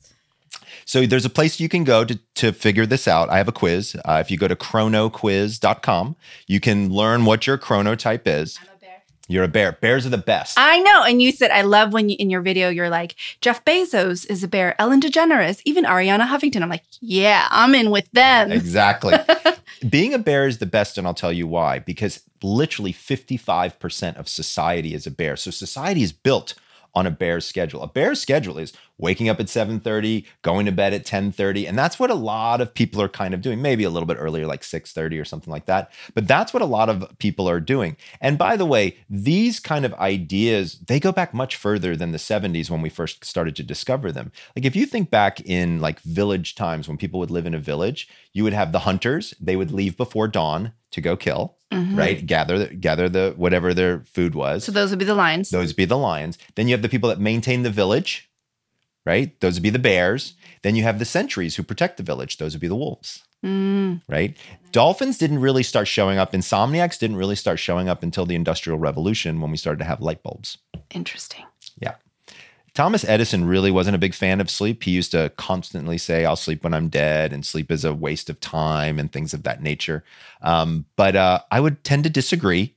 So there's a place you can go to figure this out. I have a quiz. If you go to chronoquiz.com, you can learn what your chronotype is. I'm a bear. You're a bear. Bears are the best. I know. And you said, I love when in your video, you're like, Jeff Bezos is a bear, Ellen DeGeneres, even Ariana Huffington. I'm like, yeah, I'm in with them. Exactly. Being a bear is the best, and I'll tell you why. Because literally 55% of society is a bear. So society is built on a bear's schedule. A bear's schedule is waking up at 7:30, going to bed at 10:30. And that's what a lot of people are kind of doing. Maybe a little bit earlier, like 6:30 or something like that. But that's what a lot of people are doing. And by the way, these kind of ideas, they go back much further than the 70s when we first started to discover them. Like if you think back in like village times when people would live in a village, you would have the hunters. They would leave before dawn to go kill. Right? Gather the whatever their food was. So those would be the lions. Those would be the lions. Then you have the people that maintain the village, right? Those would be the bears. Then you have the sentries who protect the village. Those would be the wolves, right? Dolphins didn't really start showing up. Insomniacs didn't really start showing up until the Industrial Revolution when we started to have light bulbs. Interesting. Yeah. Thomas Edison really wasn't a big fan of sleep. He used to constantly say, I'll sleep when I'm dead, and sleep is a waste of time and things of that nature. But I would tend to disagree.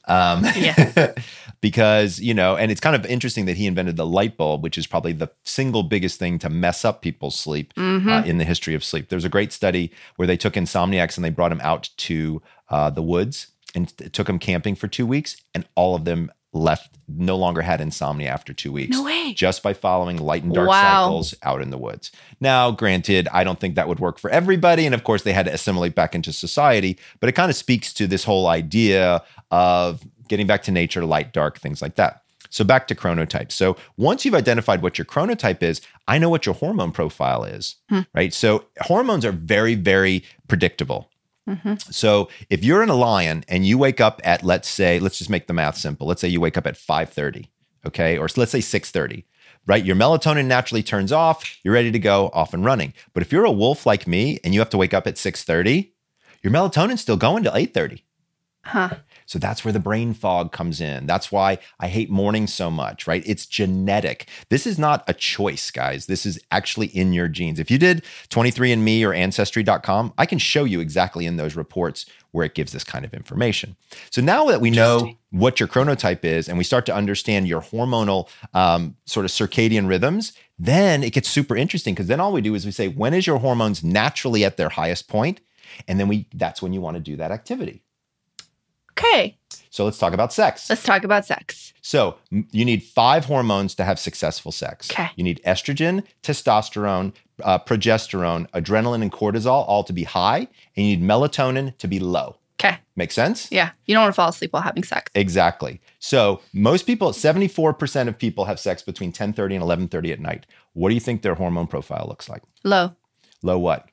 Yes. Because, and it's kind of interesting that he invented the light bulb, which is probably the single biggest thing to mess up people's sleep in the history of sleep. There's a great study where they took insomniacs and they brought them out to the woods and took them camping for 2 weeks, and all of them no longer had insomnia after 2 weeks. No way. Just by following light and dark cycles out in the woods. Now, granted, I don't think that would work for everybody. And of course, they had to assimilate back into society. But it kind of speaks to this whole idea of getting back to nature, light, dark, things like that. So back to chronotypes. So once you've identified what your chronotype is, I know what your hormone profile is, right? So hormones are very, very predictable. So if you're in a lion and you wake up at, let's just make the math simple. Let's say you wake up at 5:30, okay? Or let's say 6:30, right? Your melatonin naturally turns off. You're ready to go off and running. But if you're a wolf like me and you have to wake up at 6:30, your melatonin's still going till 8:30. So that's where the brain fog comes in. That's why I hate mornings so much, right? It's genetic. This is not a choice, guys. This is actually in your genes. If you did 23andMe or Ancestry.com, I can show you exactly in those reports where it gives this kind of information. So now that we know what your chronotype is and we start to understand your hormonal sort of circadian rhythms, then it gets super interesting because then all we do is we say, when is your hormones naturally at their highest point? And then that's when you want to do that activity. Okay. So let's talk about sex. Let's talk about sex. So you need 5 hormones to have successful sex. Okay. You need estrogen, testosterone, progesterone, adrenaline, and cortisol all to be high, and you need melatonin to be low. Okay. Make sense? Yeah. You don't want to fall asleep while having sex. Exactly. So most people, 74% of people have sex between 10:30 and 11:30 at night. What do you think their hormone profile looks like? Low. Low what?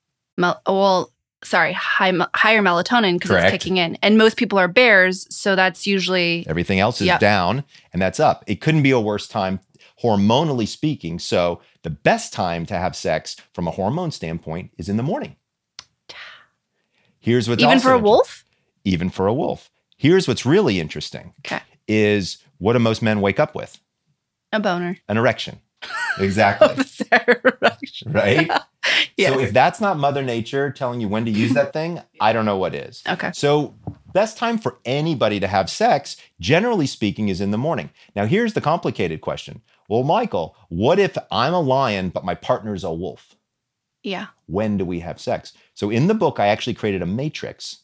Higher melatonin because it's Correct. kicking in. And most people are bears, so that's usually... Everything else is down, and that's up. It couldn't be a worse time, hormonally speaking. So the best time to have sex from a hormone standpoint is in the morning. Here's what's Even also for a wolf? Even for a wolf. Here's what's really interesting. Okay. Is what do most men wake up with? A boner. An erection. Exactly. Right? Yes. So if that's not Mother Nature telling you when to use that thing, I don't know what is. Okay. So best time for anybody to have sex, generally speaking, is in the morning. Now, here's the complicated question. Well, Michael, what if I'm a lion, but my partner's a wolf? Yeah. When do we have sex? So in the book, I actually created a matrix.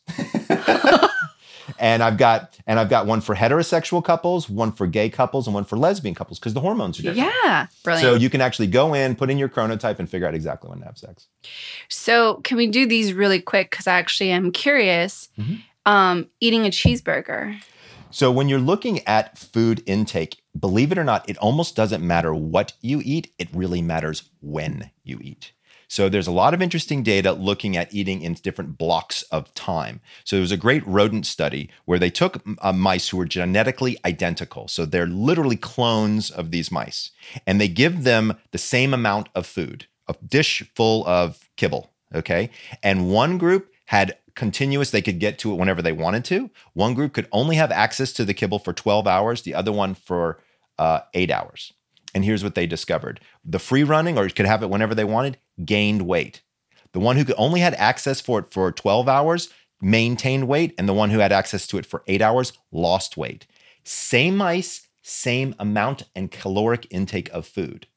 And I've got one for heterosexual couples, one for gay couples, and one for lesbian couples because the hormones are different. Yeah. Brilliant. So you can actually go in, put in your chronotype, and figure out exactly when to have sex. So can we do these really quick? Because I actually am curious. Eating a cheeseburger. So when you're looking at food intake, believe it or not, it almost doesn't matter what you eat. It really matters when you eat. So there's a lot of interesting data looking at eating in different blocks of time. So there was a great rodent study where they took mice who were genetically identical. So they're literally clones of these mice. And they give them the same amount of food, a dish full of kibble, okay? And one group had continuous, they could get to it whenever they wanted to. One group could only have access to the kibble for 12 hours, the other one for 8 hours. And here's what they discovered. The free running, or could have it whenever they wanted, gained weight. The one who could only had access for it for 12 hours maintained weight, and the one who had access to it for 8 hours lost weight. Same mice, same amount and caloric intake of food.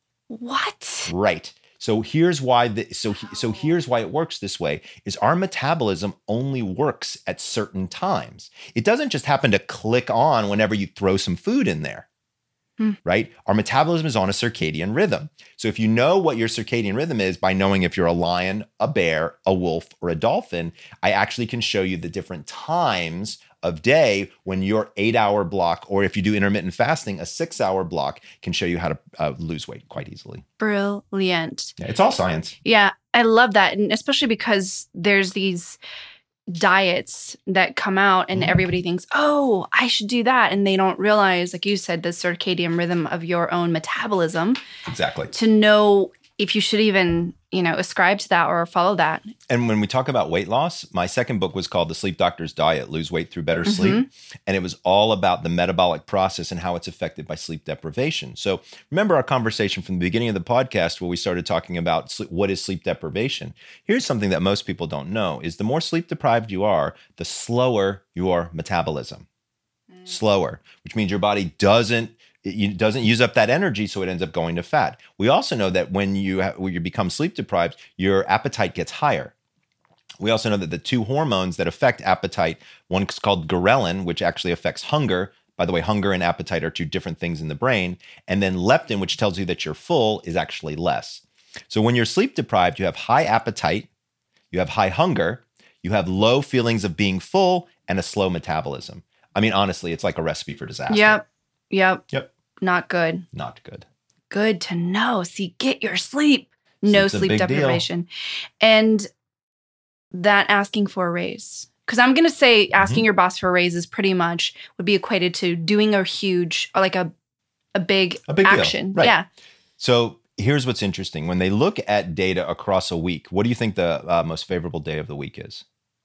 What? Right. So here's why here's why it works this way is our metabolism only works at certain times. It doesn't just happen to click on whenever you throw some food in there. Right? Our metabolism is on a circadian rhythm. So if you know what your circadian rhythm is by knowing if you're a lion, a bear, a wolf, or a dolphin, I actually can show you the different times of day when your 8-hour block, or if you do intermittent fasting, a 6-hour block can show you how to lose weight quite easily. Brilliant. Yeah, it's all science. Yeah, I love that. And especially because there's these diets that come out and everybody thinks, oh, I should do that. And they don't realize, like you said, the circadian rhythm of your own metabolism. Exactly. To know if you should even, ascribe to that or follow that. And when we talk about weight loss, my second book was called The Sleep Doctor's Diet, Lose Weight Through Better Sleep. And it was all about the metabolic process and how it's affected by sleep deprivation. So remember our conversation from the beginning of the podcast where we started talking about what is sleep deprivation. Here's something that most people don't know is the more sleep deprived you are, the slower your metabolism. Slower, which means your body doesn't use up that energy, so it ends up going to fat. We also know that when you become sleep deprived, your appetite gets higher. We also know that the two hormones that affect appetite, one is called ghrelin, which actually affects hunger. By the way, hunger and appetite are two different things in the brain. And then leptin, which tells you that you're full, is actually less. So when you're sleep deprived, you have high appetite, you have high hunger, you have low feelings of being full, and a slow metabolism. I mean, honestly, it's like a recipe for disaster. Yep. Yep. Yep. Not good. Not good. Good to know. See, get your sleep. No Sleep's a sleep big deprivation. And that asking for a raise. Because I'm going to say asking your boss for a raise is pretty much would be equated to doing a huge, or like a big action. Deal. Right. Yeah. So here's what's interesting. When they look at data across a week, what do you think the most favorable day of the week is?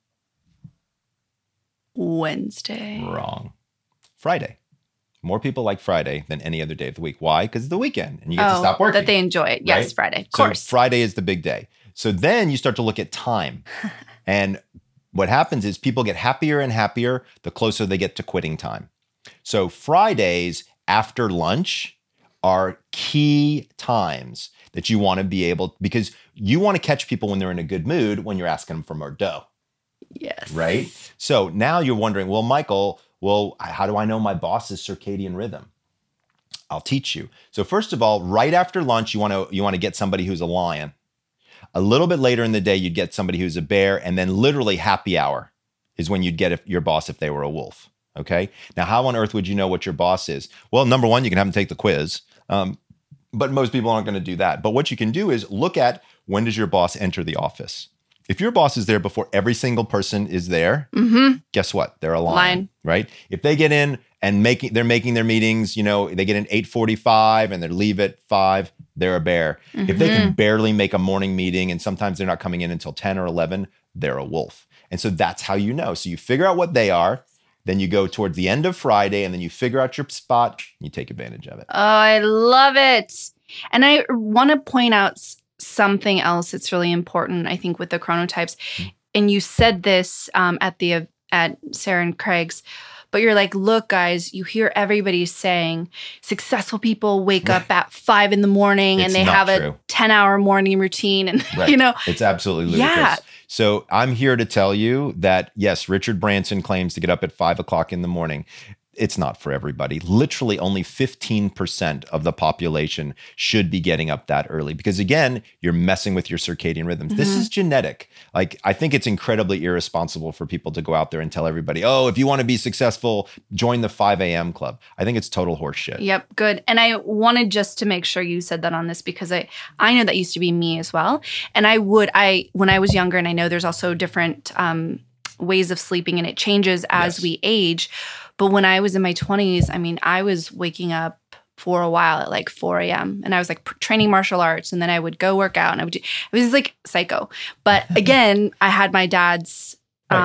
Wednesday. Wrong. Friday. More people like Friday than any other day of the week. Why? Because it's the weekend and you get to stop working. That they enjoy it. Yes, right? Friday. Of course. So Friday is the big day. So then you start to look at time. And what happens is people get happier and happier the closer they get to quitting time. So Fridays after lunch are key times that you want to be able, because you want to catch people when they're in a good mood when you're asking them for more dough. Yes. Right? So now you're wondering, well, Michael, how do I know my boss's circadian rhythm? I'll teach you. So first of all, right after lunch, you want to get somebody who's a lion. A little bit later in the day, you'd get somebody who's a bear, and then literally happy hour is when you'd get your boss if they were a wolf. Okay. Now, how on earth would you know what your boss is? Well, number one, you can have them take the quiz, but most people aren't going to do that. But what you can do is look at when does your boss enter the office. If your boss is there before every single person is there, guess what? They're a lion, right? If they get in and they're making their meetings, they get in 8:45 and they leave at 5, they're a bear. If they can barely make a morning meeting and sometimes they're not coming in until 10 or 11, they're a wolf. And so that's how you know. So you figure out what they are, then you go towards the end of Friday and then you figure out your spot, and you take advantage of it. Oh, I love it. And I want to point out something else that's really important, I think, with the chronotypes. And you said this at Sarah and Craig's, but you're like, look, guys, you hear everybody saying successful people wake up at 5 a.m. and they have a 10-hour morning routine. And, it's absolutely ludicrous. Yeah. So I'm here to tell you that, yes, Richard Branson claims to get up at 5 o'clock in the morning. It's not for everybody. Literally only 15% of the population should be getting up that early because, again, you're messing with your circadian rhythms. This is genetic. Like, I think it's incredibly irresponsible for people to go out there and tell everybody, oh, if you want to be successful, join the 5 a.m. club. I think it's total horseshit. Yep, good. And I wanted just to make sure you said that on this because I know that used to be me as well. And when I was younger, and I know there's also different ways of sleeping and it changes as we age. But when I was in my 20s, I was waking up for a while at like 4 a.m. and I was like training martial arts and then I would go work out and it was like psycho. But again, I had my dad's,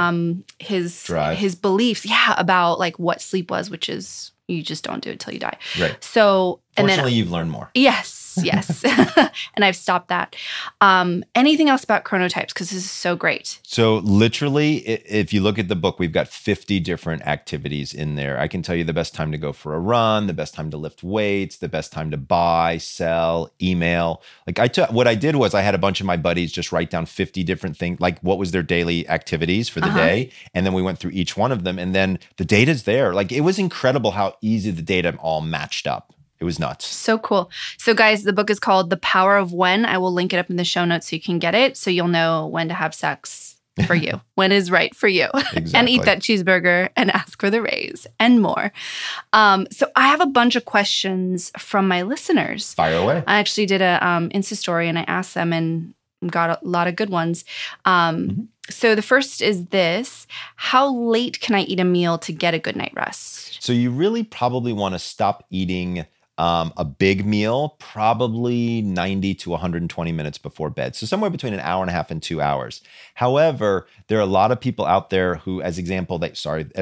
his beliefs, about like what sleep was, which is you just don't do it till you die. Right. So, fortunately, you've learned more. Yes. And I've stopped that. Anything else about chronotypes? Because this is so great. So literally, if you look at the book, we've got 50 different activities in there. I can tell you the best time to go for a run, the best time to lift weights, the best time to buy, sell, email. What I did was I had a bunch of my buddies just write down 50 different things, like what was their daily activities for the day. And then we went through each one of them. And then the data's there. Like, it was incredible how easy the data all matched up. It was nuts. So cool. So guys, the book is called The Power of When. I will link it up in the show notes so you can get it. So you'll know when to have sex for you, when is right for you. Exactly. And eat that cheeseburger and ask for the raise and more. So I have a bunch of questions from my listeners. Fire away. I actually did a Insta story and I asked them and got a lot of good ones. So the first is this: how late can I eat a meal to get a good night rest? So you really probably want to stop eating a big meal, probably 90 to 120 minutes before bed. So somewhere between an hour and a half and 2 hours. However, there are a lot of people out there who, as an example, they stop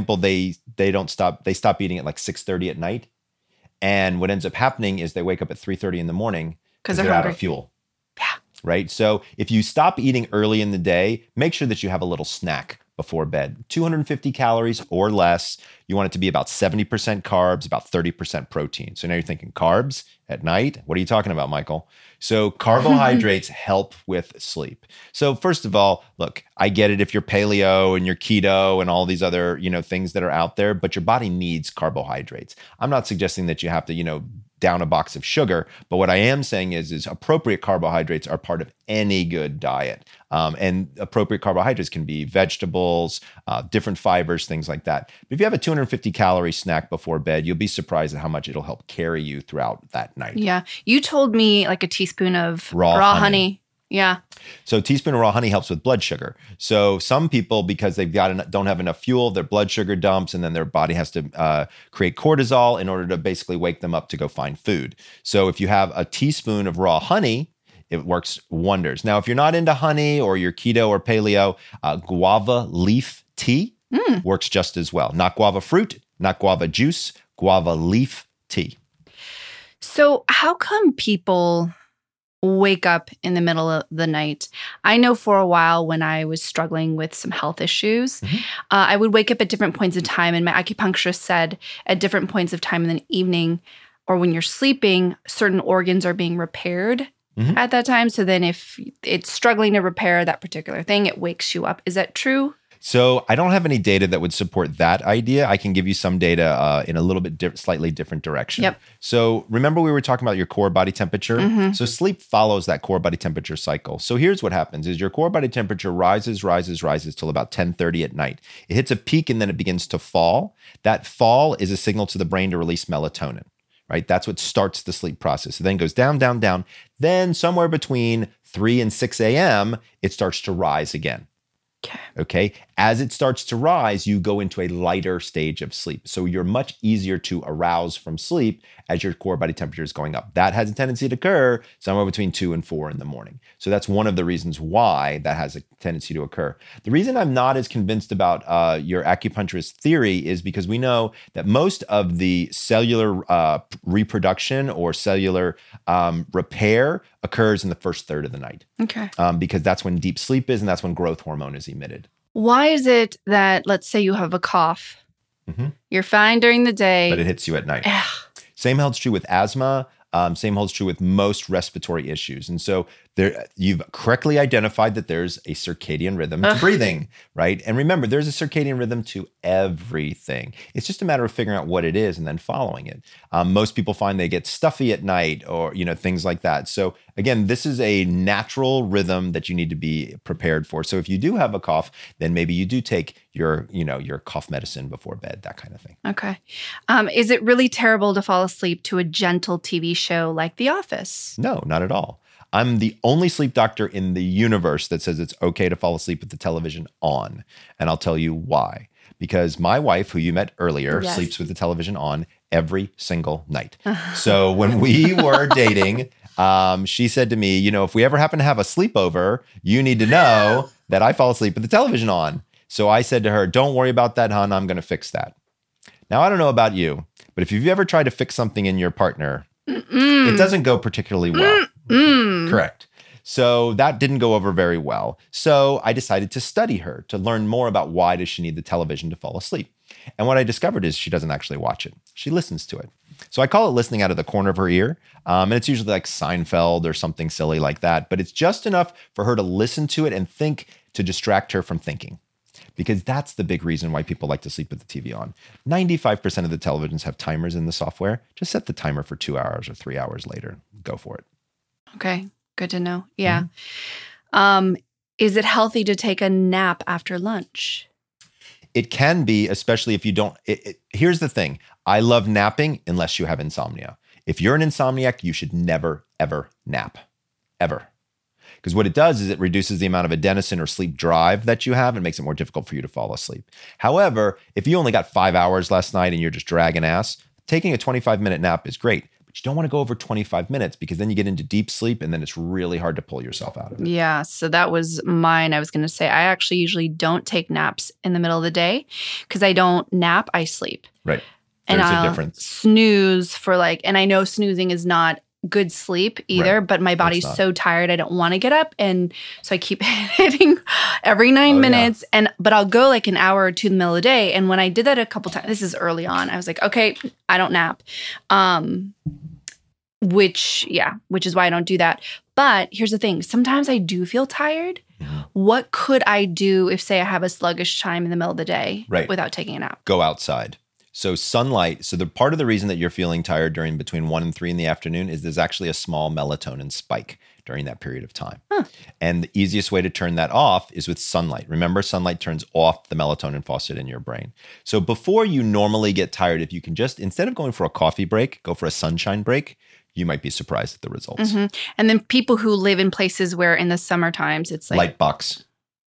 eating at like 6:30 at night. And what ends up happening is they wake up at 3:30 in the morning because they're out of fuel. Yeah. Right. So if you stop eating early in the day, make sure that you have a little snack before bed. 250 calories or less. You want it to be about 70% carbs, about 30% protein. So now you're thinking carbs At night? What are you talking about, Michael? So carbohydrates help with sleep. So first of all, look, I get it if you're paleo and you're keto and all these other, things that are out there, but your body needs carbohydrates. I'm not suggesting that you have to, down a box of sugar, but what I am saying is appropriate carbohydrates are part of any good diet. And appropriate carbohydrates can be vegetables, different fibers, things like that. But if you have a 250 calorie snack before bed, you'll be surprised at how much it'll help carry you throughout that night. Yeah. You told me like a teaspoon of raw honey. Yeah. So a teaspoon of raw honey helps with blood sugar. So some people, because don't have enough fuel, their blood sugar dumps, and then their body has to create cortisol in order to basically wake them up to go find food. So if you have a teaspoon of raw honey, it works wonders. Now, if you're not into honey or you're keto or paleo, guava leaf tea works just as well. Not guava fruit, not guava juice, guava leaf tea. So how come people wake up in the middle of the night? I know for a while when I was struggling with some health issues, I would wake up at different points of time. And my acupuncturist said at different points of time in the evening or when you're sleeping, certain organs are being repaired at that time. So then if it's struggling to repair that particular thing, it wakes you up. Is that true? So I don't have any data that would support that idea. I can give you some data in a little bit slightly different direction. Yep. So remember we were talking about your core body temperature? So sleep follows that core body temperature cycle. So here's what happens is your core body temperature rises till about 10:30 at night. It hits a peak and then it begins to fall. That fall is a signal to the brain to release melatonin, right? That's what starts the sleep process. It then goes down, down, down. Then somewhere between 3 and 6 a.m., it starts to rise again. Okay. As it starts to rise, you go into a lighter stage of sleep. So you're much easier to arouse from sleep as your core body temperature is going up. That has a tendency to occur somewhere between 2 and 4 in the morning. So that's one of the reasons why that has a tendency to occur. The reason I'm not as convinced about your acupuncturist theory is because we know that most of the cellular reproduction or cellular repair occurs in the first third of the night. Okay. Because that's when deep sleep is and that's when growth hormone is emitted. Why is it that, let's say you have a cough, you're fine during the day, but it hits you at night? Same holds true with asthma. Same holds true with most respiratory issues. And so you've correctly identified that there's a circadian rhythm to breathing, right? And remember, there's a circadian rhythm to everything. It's just a matter of figuring out what it is and then following it. Most people find they get stuffy at night or, things like that. So again, this is a natural rhythm that you need to be prepared for. So if you do have a cough, then maybe you do take your cough medicine before bed, that kind of thing. Okay. Is it really terrible to fall asleep to a gentle TV show like The Office? No, not at all. I'm the only sleep doctor in the universe that says it's okay to fall asleep with the television on. And I'll tell you why. Because my wife, who you met earlier, sleeps with the television on every single night. So when we were dating, she said to me, if we ever happen to have a sleepover, you need to know that I fall asleep with the television on. So I said to her, don't worry about that, hon. I'm going to fix that. Now, I don't know about you, but if you've ever tried to fix something in your partner, it doesn't go particularly well. Correct. So that didn't go over very well. So I decided to study her to learn more about why does she need the television to fall asleep. And what I discovered is she doesn't actually watch it. She listens to it. So I call it listening out of the corner of her ear. And it's usually like Seinfeld or something silly like that. But it's just enough for her to listen to it and think to distract her from thinking. Because that's the big reason why people like to sleep with the TV on. 95% of the televisions have timers in the software. Just set the timer for 2 hours or 3 hours later. Go for it. Okay. Good to know. Yeah. Is it healthy to take a nap after lunch? It can be, especially if you don't. Here's the thing. I love napping unless you have insomnia. If you're an insomniac, you should never, ever nap. Ever. Because what it does is it reduces the amount of adenosine or sleep drive that you have and makes it more difficult for you to fall asleep. However, if you only got 5 hours last night and you're just dragging ass, taking a 25-minute nap is great. But you don't want to go over 25 minutes because then you get into deep sleep and then it's really hard to pull yourself out of it. Yeah, so that was mine. I was going to say, I actually usually don't take naps in the middle of the day because I don't nap, I sleep. Right. There's a difference. Snooze for and I know snoozing is not good sleep either, but my body's so tired I don't want to get up, and so I keep hitting every 9 minutes. But I'll go an hour or two in the middle of the day, and when I did that a couple times, this is early on, I was like, okay, I don't nap. which is why I don't do that. But here's the thing. Sometimes I do feel tired. What could I do if, say, I have a sluggish time in the middle of the day without taking a nap? Go outside. So sunlight. So the part of the reason that you're feeling tired during between 1 and 3 in the afternoon is there's actually a small melatonin spike during that period of time. And the easiest way to turn that off is with sunlight. Remember, sunlight turns off the melatonin faucet in your brain. So before you normally get tired, if you can just, instead of going for a coffee break, go for a sunshine break, you might be surprised at the results. And then people who live in places where in the summer times it's like light box.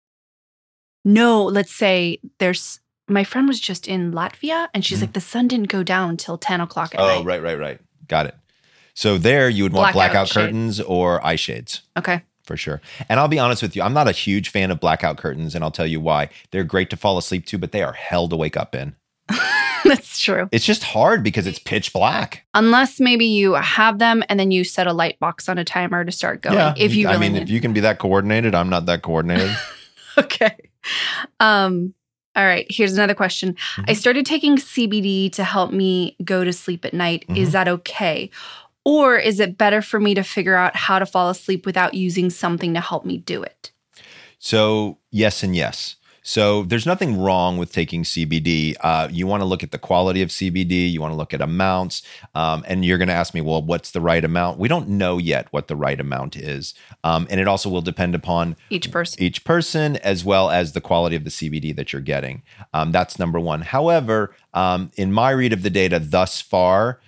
No, let's say my friend was just in Latvia and she's like, the sun didn't go down until 10 o'clock at night. Oh, right. Got it. So there you would want blackout curtains or eye shades. Okay. For sure. And I'll be honest with you, I'm not a huge fan of blackout curtains, and I'll tell you why. They're great to fall asleep to, but they are hell to wake up in. That's true. It's just hard because it's pitch black. Unless maybe you have them and then you set a light box on a timer to start going. Yeah. If you really if you can be that coordinated, I'm not that coordinated. Okay. All right. Here's another question. I started taking CBD to help me go to sleep at night. Is that okay? Or is it better for me to figure out how to fall asleep without using something to help me do it? So yes and yes. So there's nothing wrong with taking CBD. You want to look at the quality of CBD. You want to look at amounts. And you're going to ask me, well, what's the right amount? We don't know yet what the right amount is. And it also will depend upon each person, as well as the quality of the CBD that you're getting. That's number one. However, in my read of the data thus far,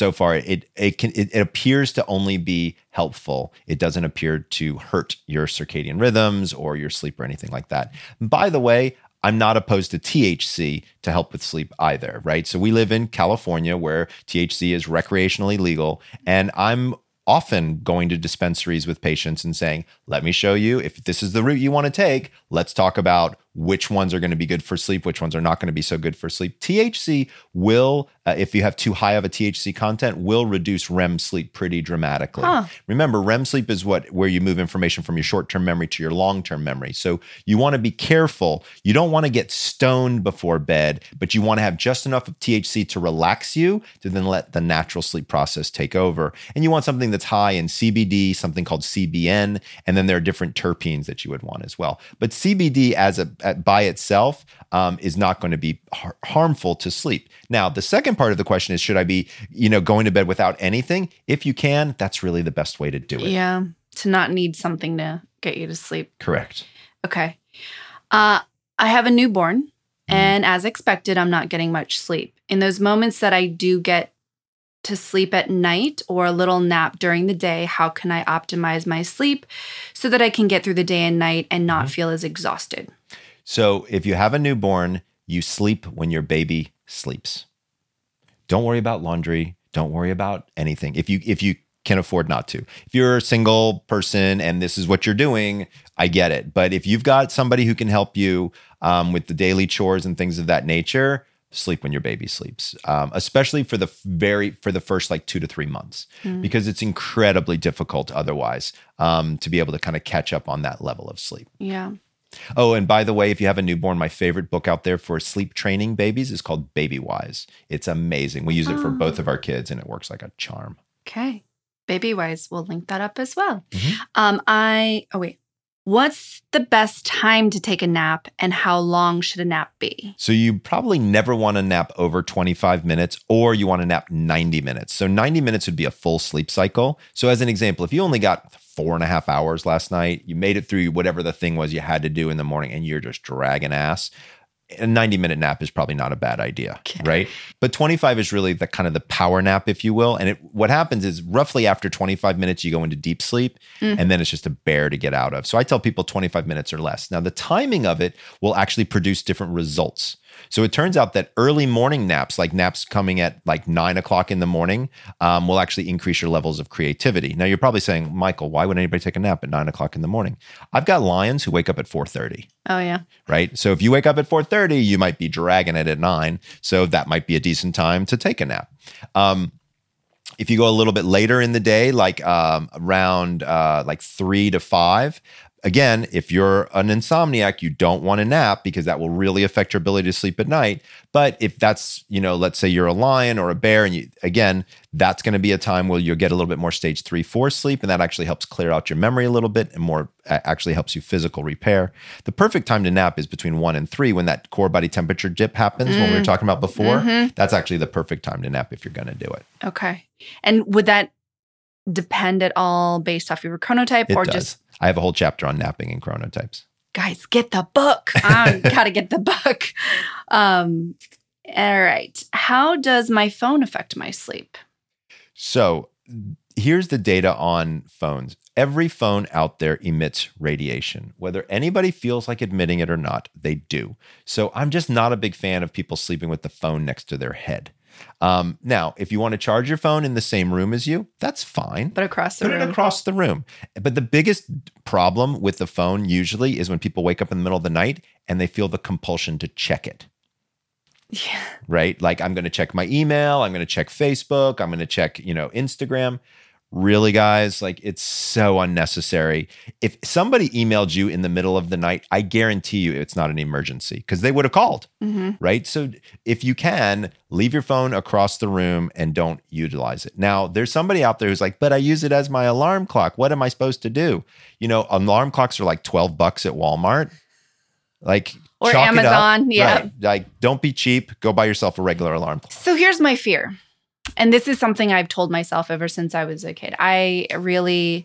it appears to only be helpful. It doesn't appear to hurt your circadian rhythms or your sleep or anything like that. By the way, I'm not opposed to THC to help with sleep either, right? So we live in California where THC is recreationally legal, and I'm often going to dispensaries with patients and saying, let me show you, if this is the route you want to take, let's talk about which ones are going to be good for sleep, which ones are not going to be so good for sleep. THC will, if you have too high of a THC content, will reduce REM sleep pretty dramatically. Remember, REM sleep is where you move information from your short-term memory to your long-term memory. So you want to be careful. You don't want to get stoned before bed, but you want to have just enough of THC to relax you to then let the natural sleep process take over. And you want something that's high in CBD, something called CBN, and then there are different terpenes that you would want as well. But CBD by itself is not going to be harmful to sleep. Now, the second part of the question is, should I be, going to bed without anything? If you can, that's really the best way to do it. Yeah, to not need something to get you to sleep. Correct. Okay. I have a newborn, and as expected, I'm not getting much sleep. In those moments that I do get to sleep at night or a little nap during the day, how can I optimize my sleep so that I can get through the day and night and not feel as exhausted? So if you have a newborn, you sleep when your baby sleeps. Don't worry about laundry. Don't worry about anything. If you can afford not to. If you're a single person and this is what you're doing, I get it. But if you've got somebody who can help you with the daily chores and things of that nature, sleep when your baby sleeps, especially for the first 2 to 3 months, because it's incredibly difficult otherwise to be able to kind of catch up on that level of sleep. Yeah. Oh, and by the way, if you have a newborn, my favorite book out there for sleep training babies is called Baby Wise. It's amazing. We use it for both of our kids, and it works like a charm. Okay. Baby Wise. We'll link that up as well. Mm-hmm. What's the best time to take a nap, and how long should a nap be? So you probably never want to nap over 25 minutes, or you want to nap 90 minutes. So 90 minutes would be a full sleep cycle. So as an example, if you only got 4.5 hours last night, you made it through whatever the thing was you had to do in the morning, and you're just dragging ass, a 90-minute nap is probably not a bad idea, right? But 25 is really the kind of the power nap, if you will. And what happens is roughly after 25 minutes, you go into deep sleep, and then it's just a bear to get out of. So I tell people 25 minutes or less. Now, the timing of it will actually produce different results. So it turns out that early morning naps, like naps coming at 9 o'clock in the morning, will actually increase your levels of creativity. Now, you're probably saying, Michael, why would anybody take a nap at 9 o'clock in the morning? I've got lions who wake up at 4:30. Oh, yeah. Right? So if you wake up at 4:30, you might be dragging it at 9. So that might be a decent time to take a nap. If you go a little bit later in the day, around 3 to 5, again, if you're an insomniac, you don't want to nap because that will really affect your ability to sleep at night. But if that's, let's say you're a lion or a bear, and again, that's going to be a time where you'll get a little bit more stage 3, 4 sleep, and that actually helps clear out your memory a little bit and more actually helps you physical repair. The perfect time to nap is between 1 and 3 when that core body temperature dip happens when we were talking about before. That's actually the perfect time to nap if you're going to do it. Okay. And would that depend at all based off your chronotype It or does. just... I have a whole chapter on napping and chronotypes. Guys, get the book. I got to get the book. All right. How does my phone affect my sleep? So here's the data on phones. Every phone out there emits radiation. Whether anybody feels like admitting it or not, they do. So I'm just not a big fan of people sleeping with the phone next to their head. Now, if you want to charge your phone in the same room as you, that's fine. But across the room. Put it across the room. But the biggest problem with the phone usually is when people wake up in the middle of the night and they feel the compulsion to check it. Yeah. Right? Like, I'm going to check my email. I'm going to check Facebook. I'm going to check, Instagram. Really, guys, like, it's so unnecessary. If somebody emailed you in the middle of the night, I guarantee you it's not an emergency because they would have called, right? So if you can, leave your phone across the room and don't utilize it. Now, there's somebody out there who's like, but I use it as my alarm clock. What am I supposed to do? Alarm clocks are like $12 at Walmart. Like, or chalk Amazon, it up. yeah. Right. Like, don't be cheap. Go buy yourself a regular alarm clock. So here's my fear. And this is something I've told myself ever since I was a kid. I really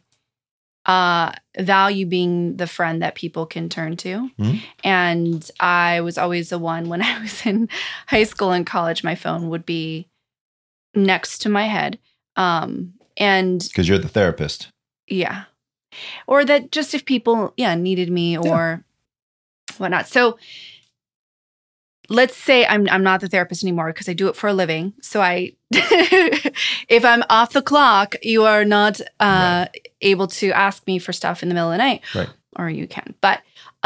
value being the friend that people can turn to. And I was always the one when I was in high school and college, my phone would be next to my head. And because you're the therapist. Yeah. Or that just if people, needed me or whatnot. So let's say I'm not the therapist anymore because I do it for a living. So if I'm off the clock, you are not able to ask me for stuff in the middle of the night. Right. Or you can. But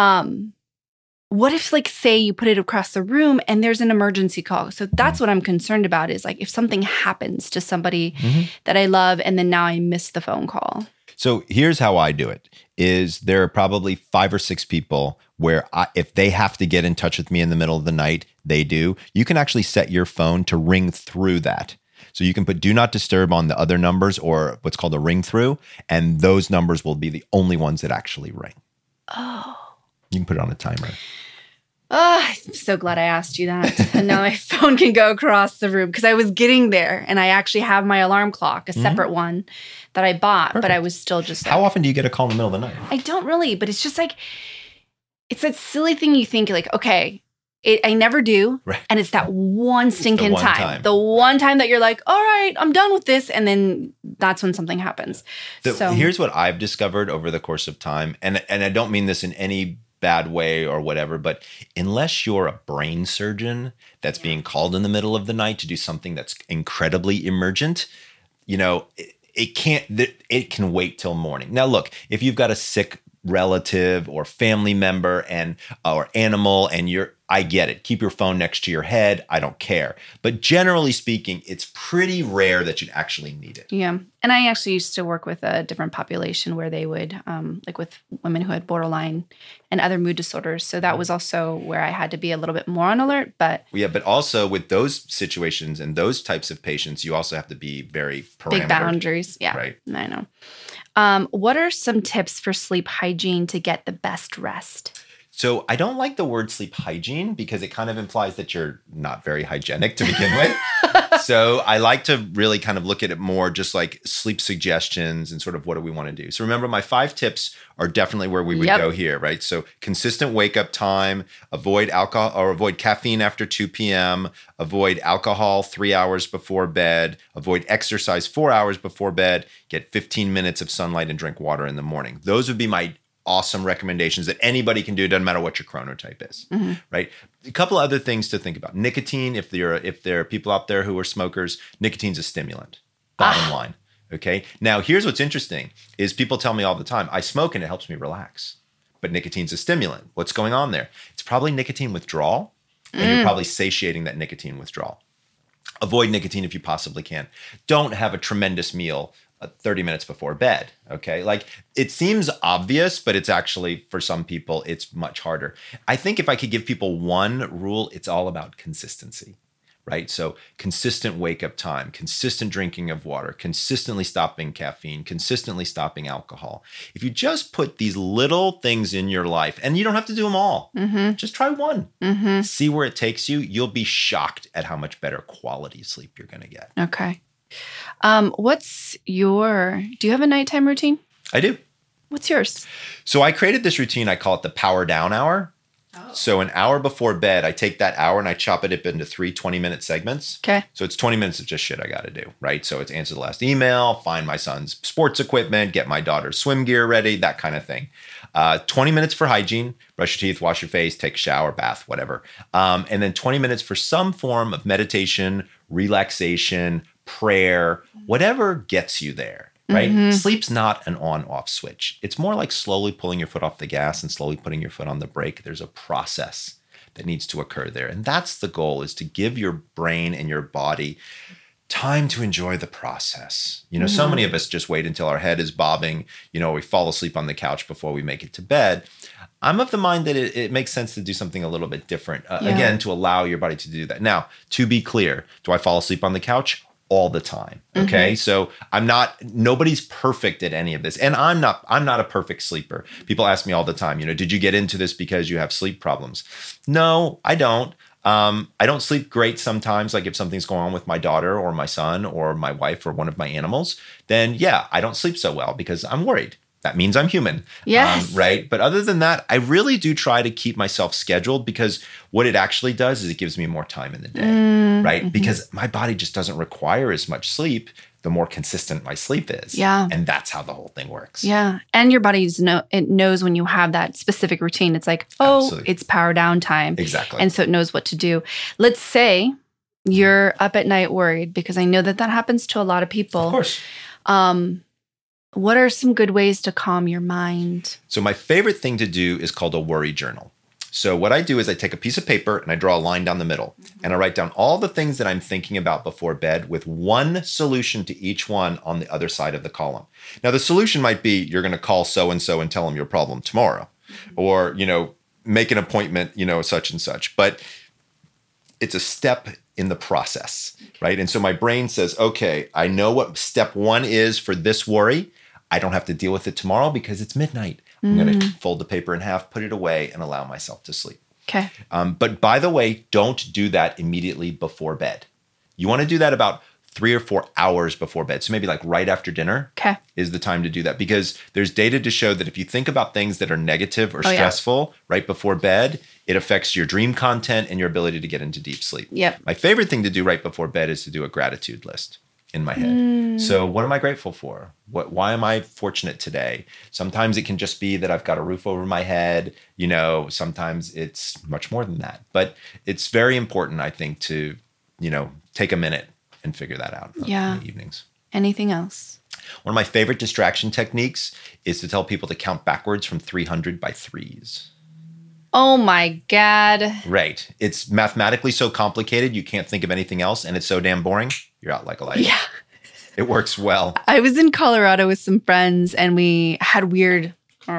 what if, like, say you put it across the room and there's an emergency call? So that's what I'm concerned about is, like, if something happens to somebody that I love and then now I miss the phone call. So here's how I do it, is there are probably 5 or 6 people where if they have to get in touch with me in the middle of the night, they do. You can actually set your phone to ring through that. So you can put do not disturb on the other numbers or what's called a ring through, and those numbers will be the only ones that actually ring. Oh. You can put it on a timer. Oh, I'm so glad I asked you that. And now my phone can go across the room because I was getting there and I actually have my alarm clock, a separate one that I bought, but I was still just like, how often do you get a call in the middle of the night? I don't really, but it's just like, it's that silly thing you think like, okay, I never do. Right. And it's that one stinking one time. time. The one time that you're like, all right, I'm done with this. And then that's when something happens. So here's what I've discovered over the course of time. And I don't mean this in any bad way or whatever, but unless you're a brain surgeon that's being called in the middle of the night to do something that's incredibly emergent, it can wait till morning. Now, look, if you've got a sick relative or family member or animal and I get it. Keep your phone next to your head. I don't care. But generally speaking, it's pretty rare that you'd actually need it. Yeah. And I actually used to work with a different population where they would, like with women who had borderline and other mood disorders. So that was also where I had to be a little bit more on alert. But yeah, but also with those situations and those types of patients, you also have to be very parametered. Big boundaries. Yeah. Right. I know. What are some tips for sleep hygiene to get the best rest? So I don't like the word sleep hygiene because it kind of implies that you're not very hygienic to begin with. So I like to really kind of look at it more just like sleep suggestions and sort of what do we want to do. So remember, my 5 tips are definitely where we would go here, right? So consistent wake up time, avoid alcohol or avoid caffeine after 2 p.m., avoid alcohol 3 hours before bed, avoid exercise 4 hours before bed, get 15 minutes of sunlight and drink water in the morning. Those would be my awesome recommendations that anybody can do. Doesn't matter what your chronotype is, right? A couple other things to think about. Nicotine, if there are people out there who are smokers, nicotine's a stimulant, bottom line. Okay. Now, here's what's interesting is people tell me all the time, I smoke and it helps me relax, but nicotine's a stimulant. What's going on there? It's probably nicotine withdrawal, and you're probably satiating that nicotine withdrawal. Avoid nicotine if you possibly can. Don't have a tremendous meal 30 minutes before bed. Okay. Like it seems obvious, but it's actually, for some people, it's much harder. I think if I could give people one rule, it's all about consistency, right? So consistent wake up time, consistent drinking of water, consistently stopping caffeine, consistently stopping alcohol. If you just put these little things in your life, and you don't have to do them all, just try one, see where it takes you. You'll be shocked at how much better quality sleep you're going to get. Okay. Do you have a nighttime routine? I do. What's yours? So I created this routine. I call it the power down hour. Oh. So an hour before bed, I take that hour and I chop it up into 3 20-minute segments. Okay. So it's 20 minutes of just shit I got to do, right? So it's answer the last email, find my son's sports equipment, get my daughter's swim gear ready, that kind of thing. 20 minutes for hygiene, brush your teeth, wash your face, take a shower, bath, whatever. And then 20 minutes for some form of meditation, relaxation, prayer, whatever gets you there, right? Sleep's not an on-off switch. It's more like slowly pulling your foot off the gas and slowly putting your foot on the brake. There's a process that needs to occur there. And that's the goal, is to give your brain and your body time to enjoy the process. You know, so many of us just wait until our head is bobbing, we fall asleep on the couch before we make it to bed. I'm of the mind that it makes sense to do something a little bit different, again, to allow your body to do that. Now, to be clear, do I fall asleep on the couch? All the time. Okay. So nobody's perfect at any of this. And I'm not a perfect sleeper. People ask me all the time, did you get into this because you have sleep problems? No, I don't. I don't sleep great sometimes. Like if something's going on with my daughter or my son or my wife or one of my animals, then yeah, I don't sleep so well because I'm worried. That means I'm human. Yes. Right. But other than that, I really do try to keep myself scheduled, because what it actually does is it gives me more time in the day. Right. Because my body just doesn't require as much sleep the more consistent my sleep is. Yeah. And that's how the whole thing works. Yeah. And your body knows when you have that specific routine. It's like, Absolutely. It's power down time. Exactly. And so it knows what to do. Let's say you're up at night worried, because I know that happens to a lot of people. Of course. What are some good ways to calm your mind? So my favorite thing to do is called a worry journal. So what I do is I take a piece of paper and I draw a line down the middle, and I write down all the things that I'm thinking about before bed with one solution to each one on the other side of the column. Now, the solution might be you're going to call so-and-so and tell them your problem tomorrow, or, make an appointment, such and such. But it's a step in the process, right? And so my brain says, okay, I know what step 1 is for this worry. I don't have to deal with it tomorrow because it's midnight. I'm going to fold the paper in half, put it away, and allow myself to sleep. Okay. But by the way, don't do that immediately before bed. You want to do that about 3 or 4 hours before bed. So maybe like right after dinner is the time to do that, because there's data to show that if you think about things that are negative or stressful right before bed, it affects your dream content and your ability to get into deep sleep. Yep. My favorite thing to do right before bed is to do a gratitude list in my head. So what am I grateful for? Why am I fortunate today? Sometimes it can just be that I've got a roof over my head. Sometimes it's much more than that. But it's very important, I think, to, take a minute and figure that out in the evenings. Anything else? One of my favorite distraction techniques is to tell people to count backwards from 300 by threes. Oh my God. Right. It's mathematically so complicated, you can't think of anything else, and it's so damn boring, you're out like a light. Yeah. It works well. I was in Colorado with some friends, and we had weird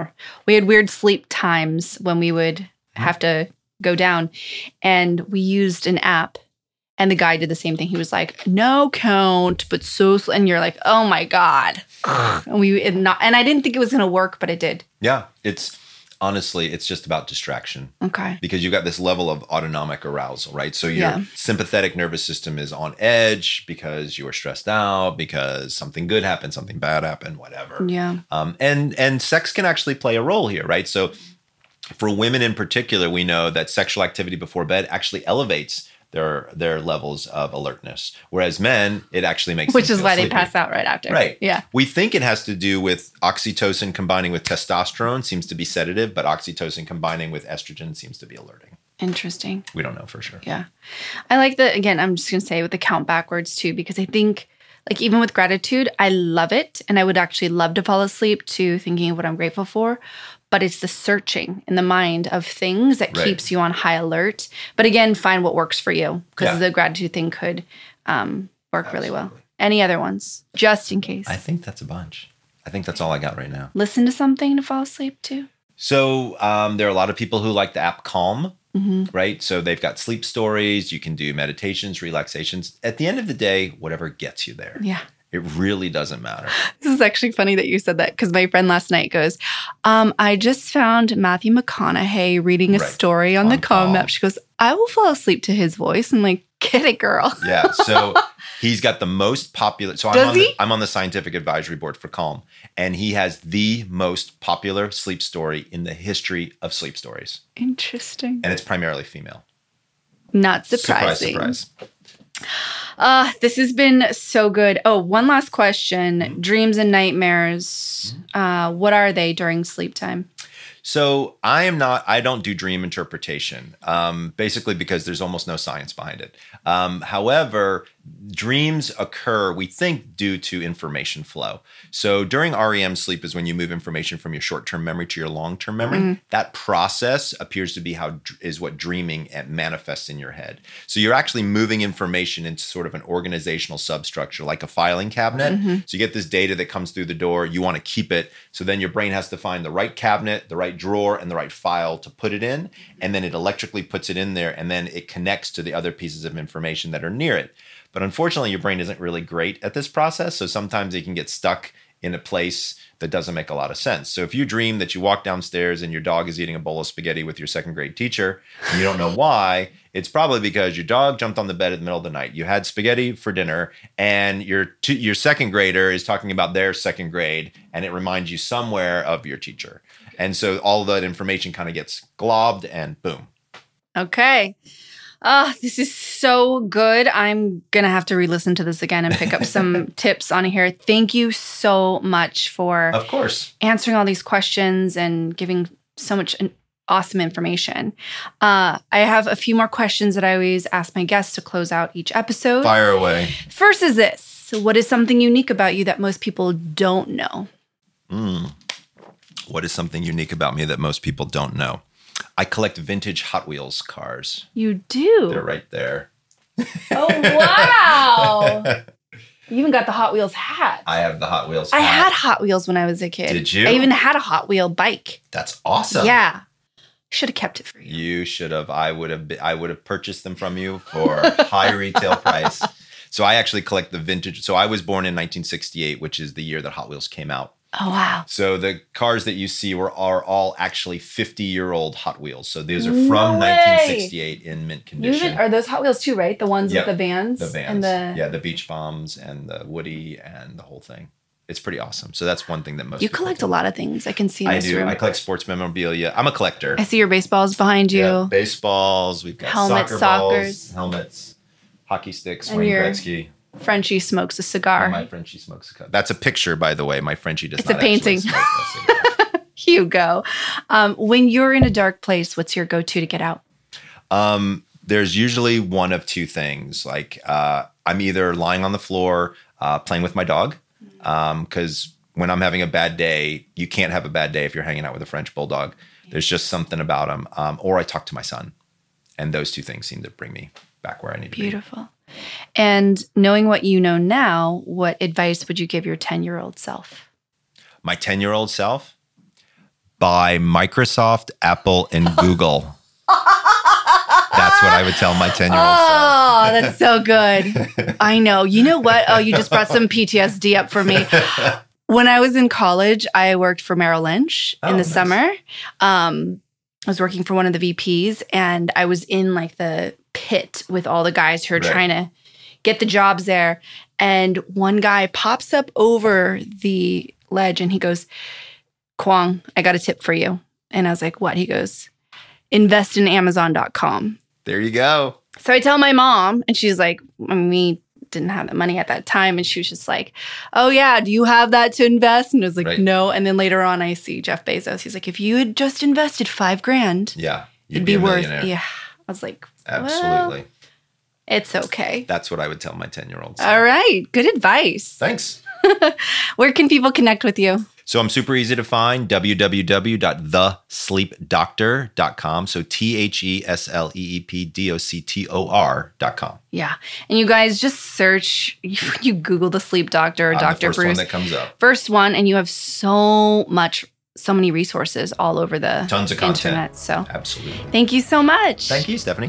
sleep times when we would have to go down, and we used an app. And the guy did the same thing. He was like, no count, but and you're like, oh my God. and I didn't think it was going to work, but it did. Yeah. Honestly, it's just about distraction. Okay. Because you've got this level of autonomic arousal, right? So your sympathetic nervous system is on edge because you are stressed out, because something good happened, something bad happened, whatever. Yeah. And sex can actually play a role here, right? So for women in particular, we know that sexual activity before bed actually elevates their levels of alertness. Whereas men, it actually makes Which them is why sleepy. they pass out right after. Right. Yeah. We think it has to do with oxytocin combining with testosterone seems to be sedative, but oxytocin combining with estrogen seems to be alerting. Interesting. We don't know for sure. Yeah. I like again, I'm just going to say with the count backwards too, because I think like even with gratitude, I love it. And I would actually love to fall asleep to thinking of what I'm grateful for. But it's the searching in the mind of things that keeps you on high alert. But again, find what works for you, because the gratitude thing could work really well. Any other ones? Just in case. I think that's a bunch. I think that's all I got right now. Listen to something to fall asleep to? So there are a lot of people who like the app Calm, right? So they've got sleep stories. You can do meditations, relaxations. At the end of the day, whatever gets you there. Yeah. It really doesn't matter. This is actually funny that you said that because my friend last night goes, I just found Matthew McConaughey reading a story on the Calm app. She goes, I will fall asleep to his voice. I'm like, get it, girl. Yeah. So he's got the most popular. So I'm on the scientific advisory board for Calm, and he has the most popular sleep story in the history of sleep stories. Interesting. And it's primarily female. Not surprising. Surprise. This has been so good. Oh, one last question. Dreams and nightmares. What are they during sleep time? So I don't do dream interpretation, basically because there's almost no science behind it. However, dreams occur, we think, due to information flow. So during REM sleep is when you move information from your short-term memory to your long-term memory. That process appears to be what dreaming manifests in your head. So you're actually moving information into sort of an organizational substructure, like a filing cabinet. So you get this data that comes through the door. You want to keep it. So then your brain has to find the right cabinet, the right drawer, and the right file to put it in. And then it electrically puts it in there, and then it connects to the other pieces of information that are near it. But unfortunately, your brain isn't really great at this process. So sometimes it can get stuck in a place that doesn't make a lot of sense. So if you dream that you walk downstairs and your dog is eating a bowl of spaghetti with your second grade teacher, and you don't know why, it's probably because your dog jumped on the bed in the middle of the night. You had spaghetti for dinner, and your second grader is talking about their second grade, and it reminds you somewhere of your teacher. And so all of that information kind of gets globbed, and boom. Okay. This is so good. I'm going to have to re-listen to this again and pick up some tips on here. Thank you so much for of course answering all these questions and giving so much awesome information. I have a few more questions that I always ask my guests to close out each episode. Fire away. First is this. What is something unique about you that most people don't know? What is something unique about me that most people don't know? I collect vintage Hot Wheels cars. You do? They're right there. Oh, wow. You even got the Hot Wheels hat. I have the Hot Wheels hat. I had Hot Wheels when I was a kid. Did you? I even had a Hot Wheel bike. That's awesome. Yeah. Should have kept it for you. You should have. I would have purchased them from you for high retail price. So I actually collect the vintage. So I was born in 1968, which is the year that Hot Wheels came out. Oh, wow. So the cars that you see are all actually 50-year-old Hot Wheels. So these are from 1968 in mint condition. Are those Hot Wheels too, right? The ones with the vans? The vans. And the Beach Bombs and the Woody and the whole thing. It's pretty awesome. So that's one thing that most You collect a lot of things. I can see in this room. I collect sports memorabilia. I'm a collector. I see your baseballs behind you. Yeah, baseballs. We've got helmets, balls, helmets, hockey sticks, and Wayne Gretzky. Frenchie smokes a cigar. My Frenchie smokes a cigar. That's a picture, by the way. My Frenchie does not It's a painting. Smoke a cigar. Hugo. When you're in a dark place, what's your go-to to get out? There's usually one of two things. Like I'm either lying on the floor playing with my dog, because when I'm having a bad day, you can't have a bad day if you're hanging out with a French bulldog. There's just something about him. Or I talk to my son. And those two things seem to bring me back where I need to be. Beautiful. And knowing what you know now, what advice would you give your 10-year-old self? My 10-year-old self? Buy Microsoft, Apple, and Google. That's what I would tell my 10-year-old self. Oh, that's so good. I know. You know what? Oh, you just brought some PTSD up for me. When I was in college, I worked for Merrill Lynch in the summer. I was working for one of the VPs, and I was in like the pit with all the guys who are trying to get the jobs there. And one guy pops up over the ledge and he goes, Kwong, I got a tip for you. And I was like, what? He goes, invest in Amazon.com. There you go. So I tell my mom, and she's like, we didn't have the money at that time. And she was just like, oh yeah, do you have that to invest? And I was like, no. And then later on I see Jeff Bezos. He's like, if you had just invested $5,000, it'd be worth, I was like, absolutely. Well, it's okay. That's what I would tell my 10-year-old. All right. Good advice. Thanks. Where can people connect with you? So I'm super easy to find, www.thesleepdoctor.com. So TheSleepDoctor.com. Yeah. And you guys just search, you Google The Sleep Doctor or Dr. The first Bruce. one that comes up. First one, and you have so many resources all over the Tons of content. internet. So absolutely. Thank you so much. Thank you, Stephanie.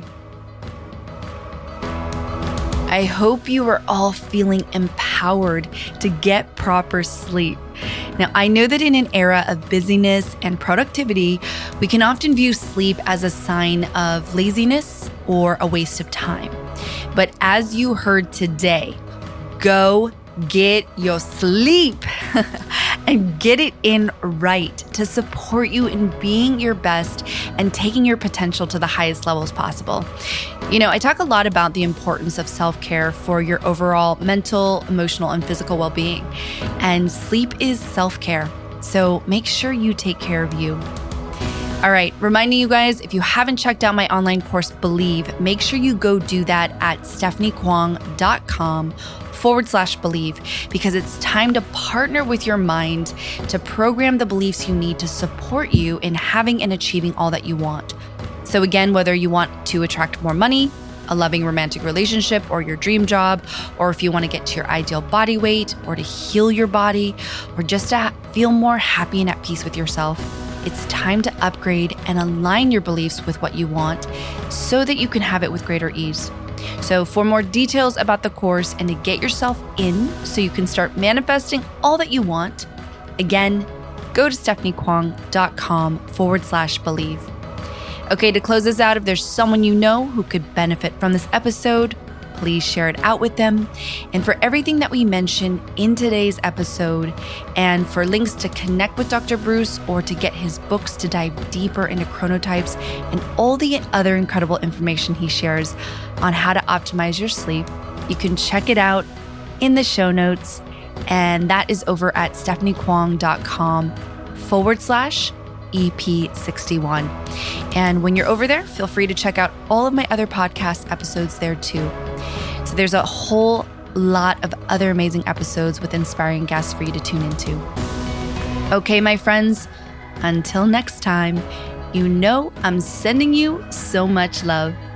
I hope you are all feeling empowered to get proper sleep. Now, I know that in an era of busyness and productivity, we can often view sleep as a sign of laziness or a waste of time. But as you heard today, go get your sleep and get it in right to support you in being your best and taking your potential to the highest levels possible. You know, I talk a lot about the importance of self-care for your overall mental, emotional, and physical well-being. And sleep is self-care. So make sure you take care of you. All right, reminding you guys, if you haven't checked out my online course, Believe, make sure you go do that at stephaniekwong.com/believe, because it's time to partner with your mind to program the beliefs you need to support you in having and achieving all that you want. So again, whether you want to attract more money, a loving romantic relationship, or your dream job, or if you want to get to your ideal body weight, or to heal your body, or just to feel more happy and at peace with yourself, it's time to upgrade and align your beliefs with what you want so that you can have it with greater ease. So for more details about the course and to get yourself in so you can start manifesting all that you want, again, go to stephaniekwong.com/believe. Okay, to close this out, if there's someone you know who could benefit from this episode, please share it out with them. And for everything that we mentioned in today's episode, and for links to connect with Dr. Bruce or to get his books to dive deeper into chronotypes and all the other incredible information he shares on how to optimize your sleep, you can check it out in the show notes. And that is over at stephaniekwong.com/EP61. And when you're over there, feel free to check out all of my other podcast episodes there too. So there's a whole lot of other amazing episodes with inspiring guests for you to tune into. Okay, my friends, until next time, you know I'm sending you so much love.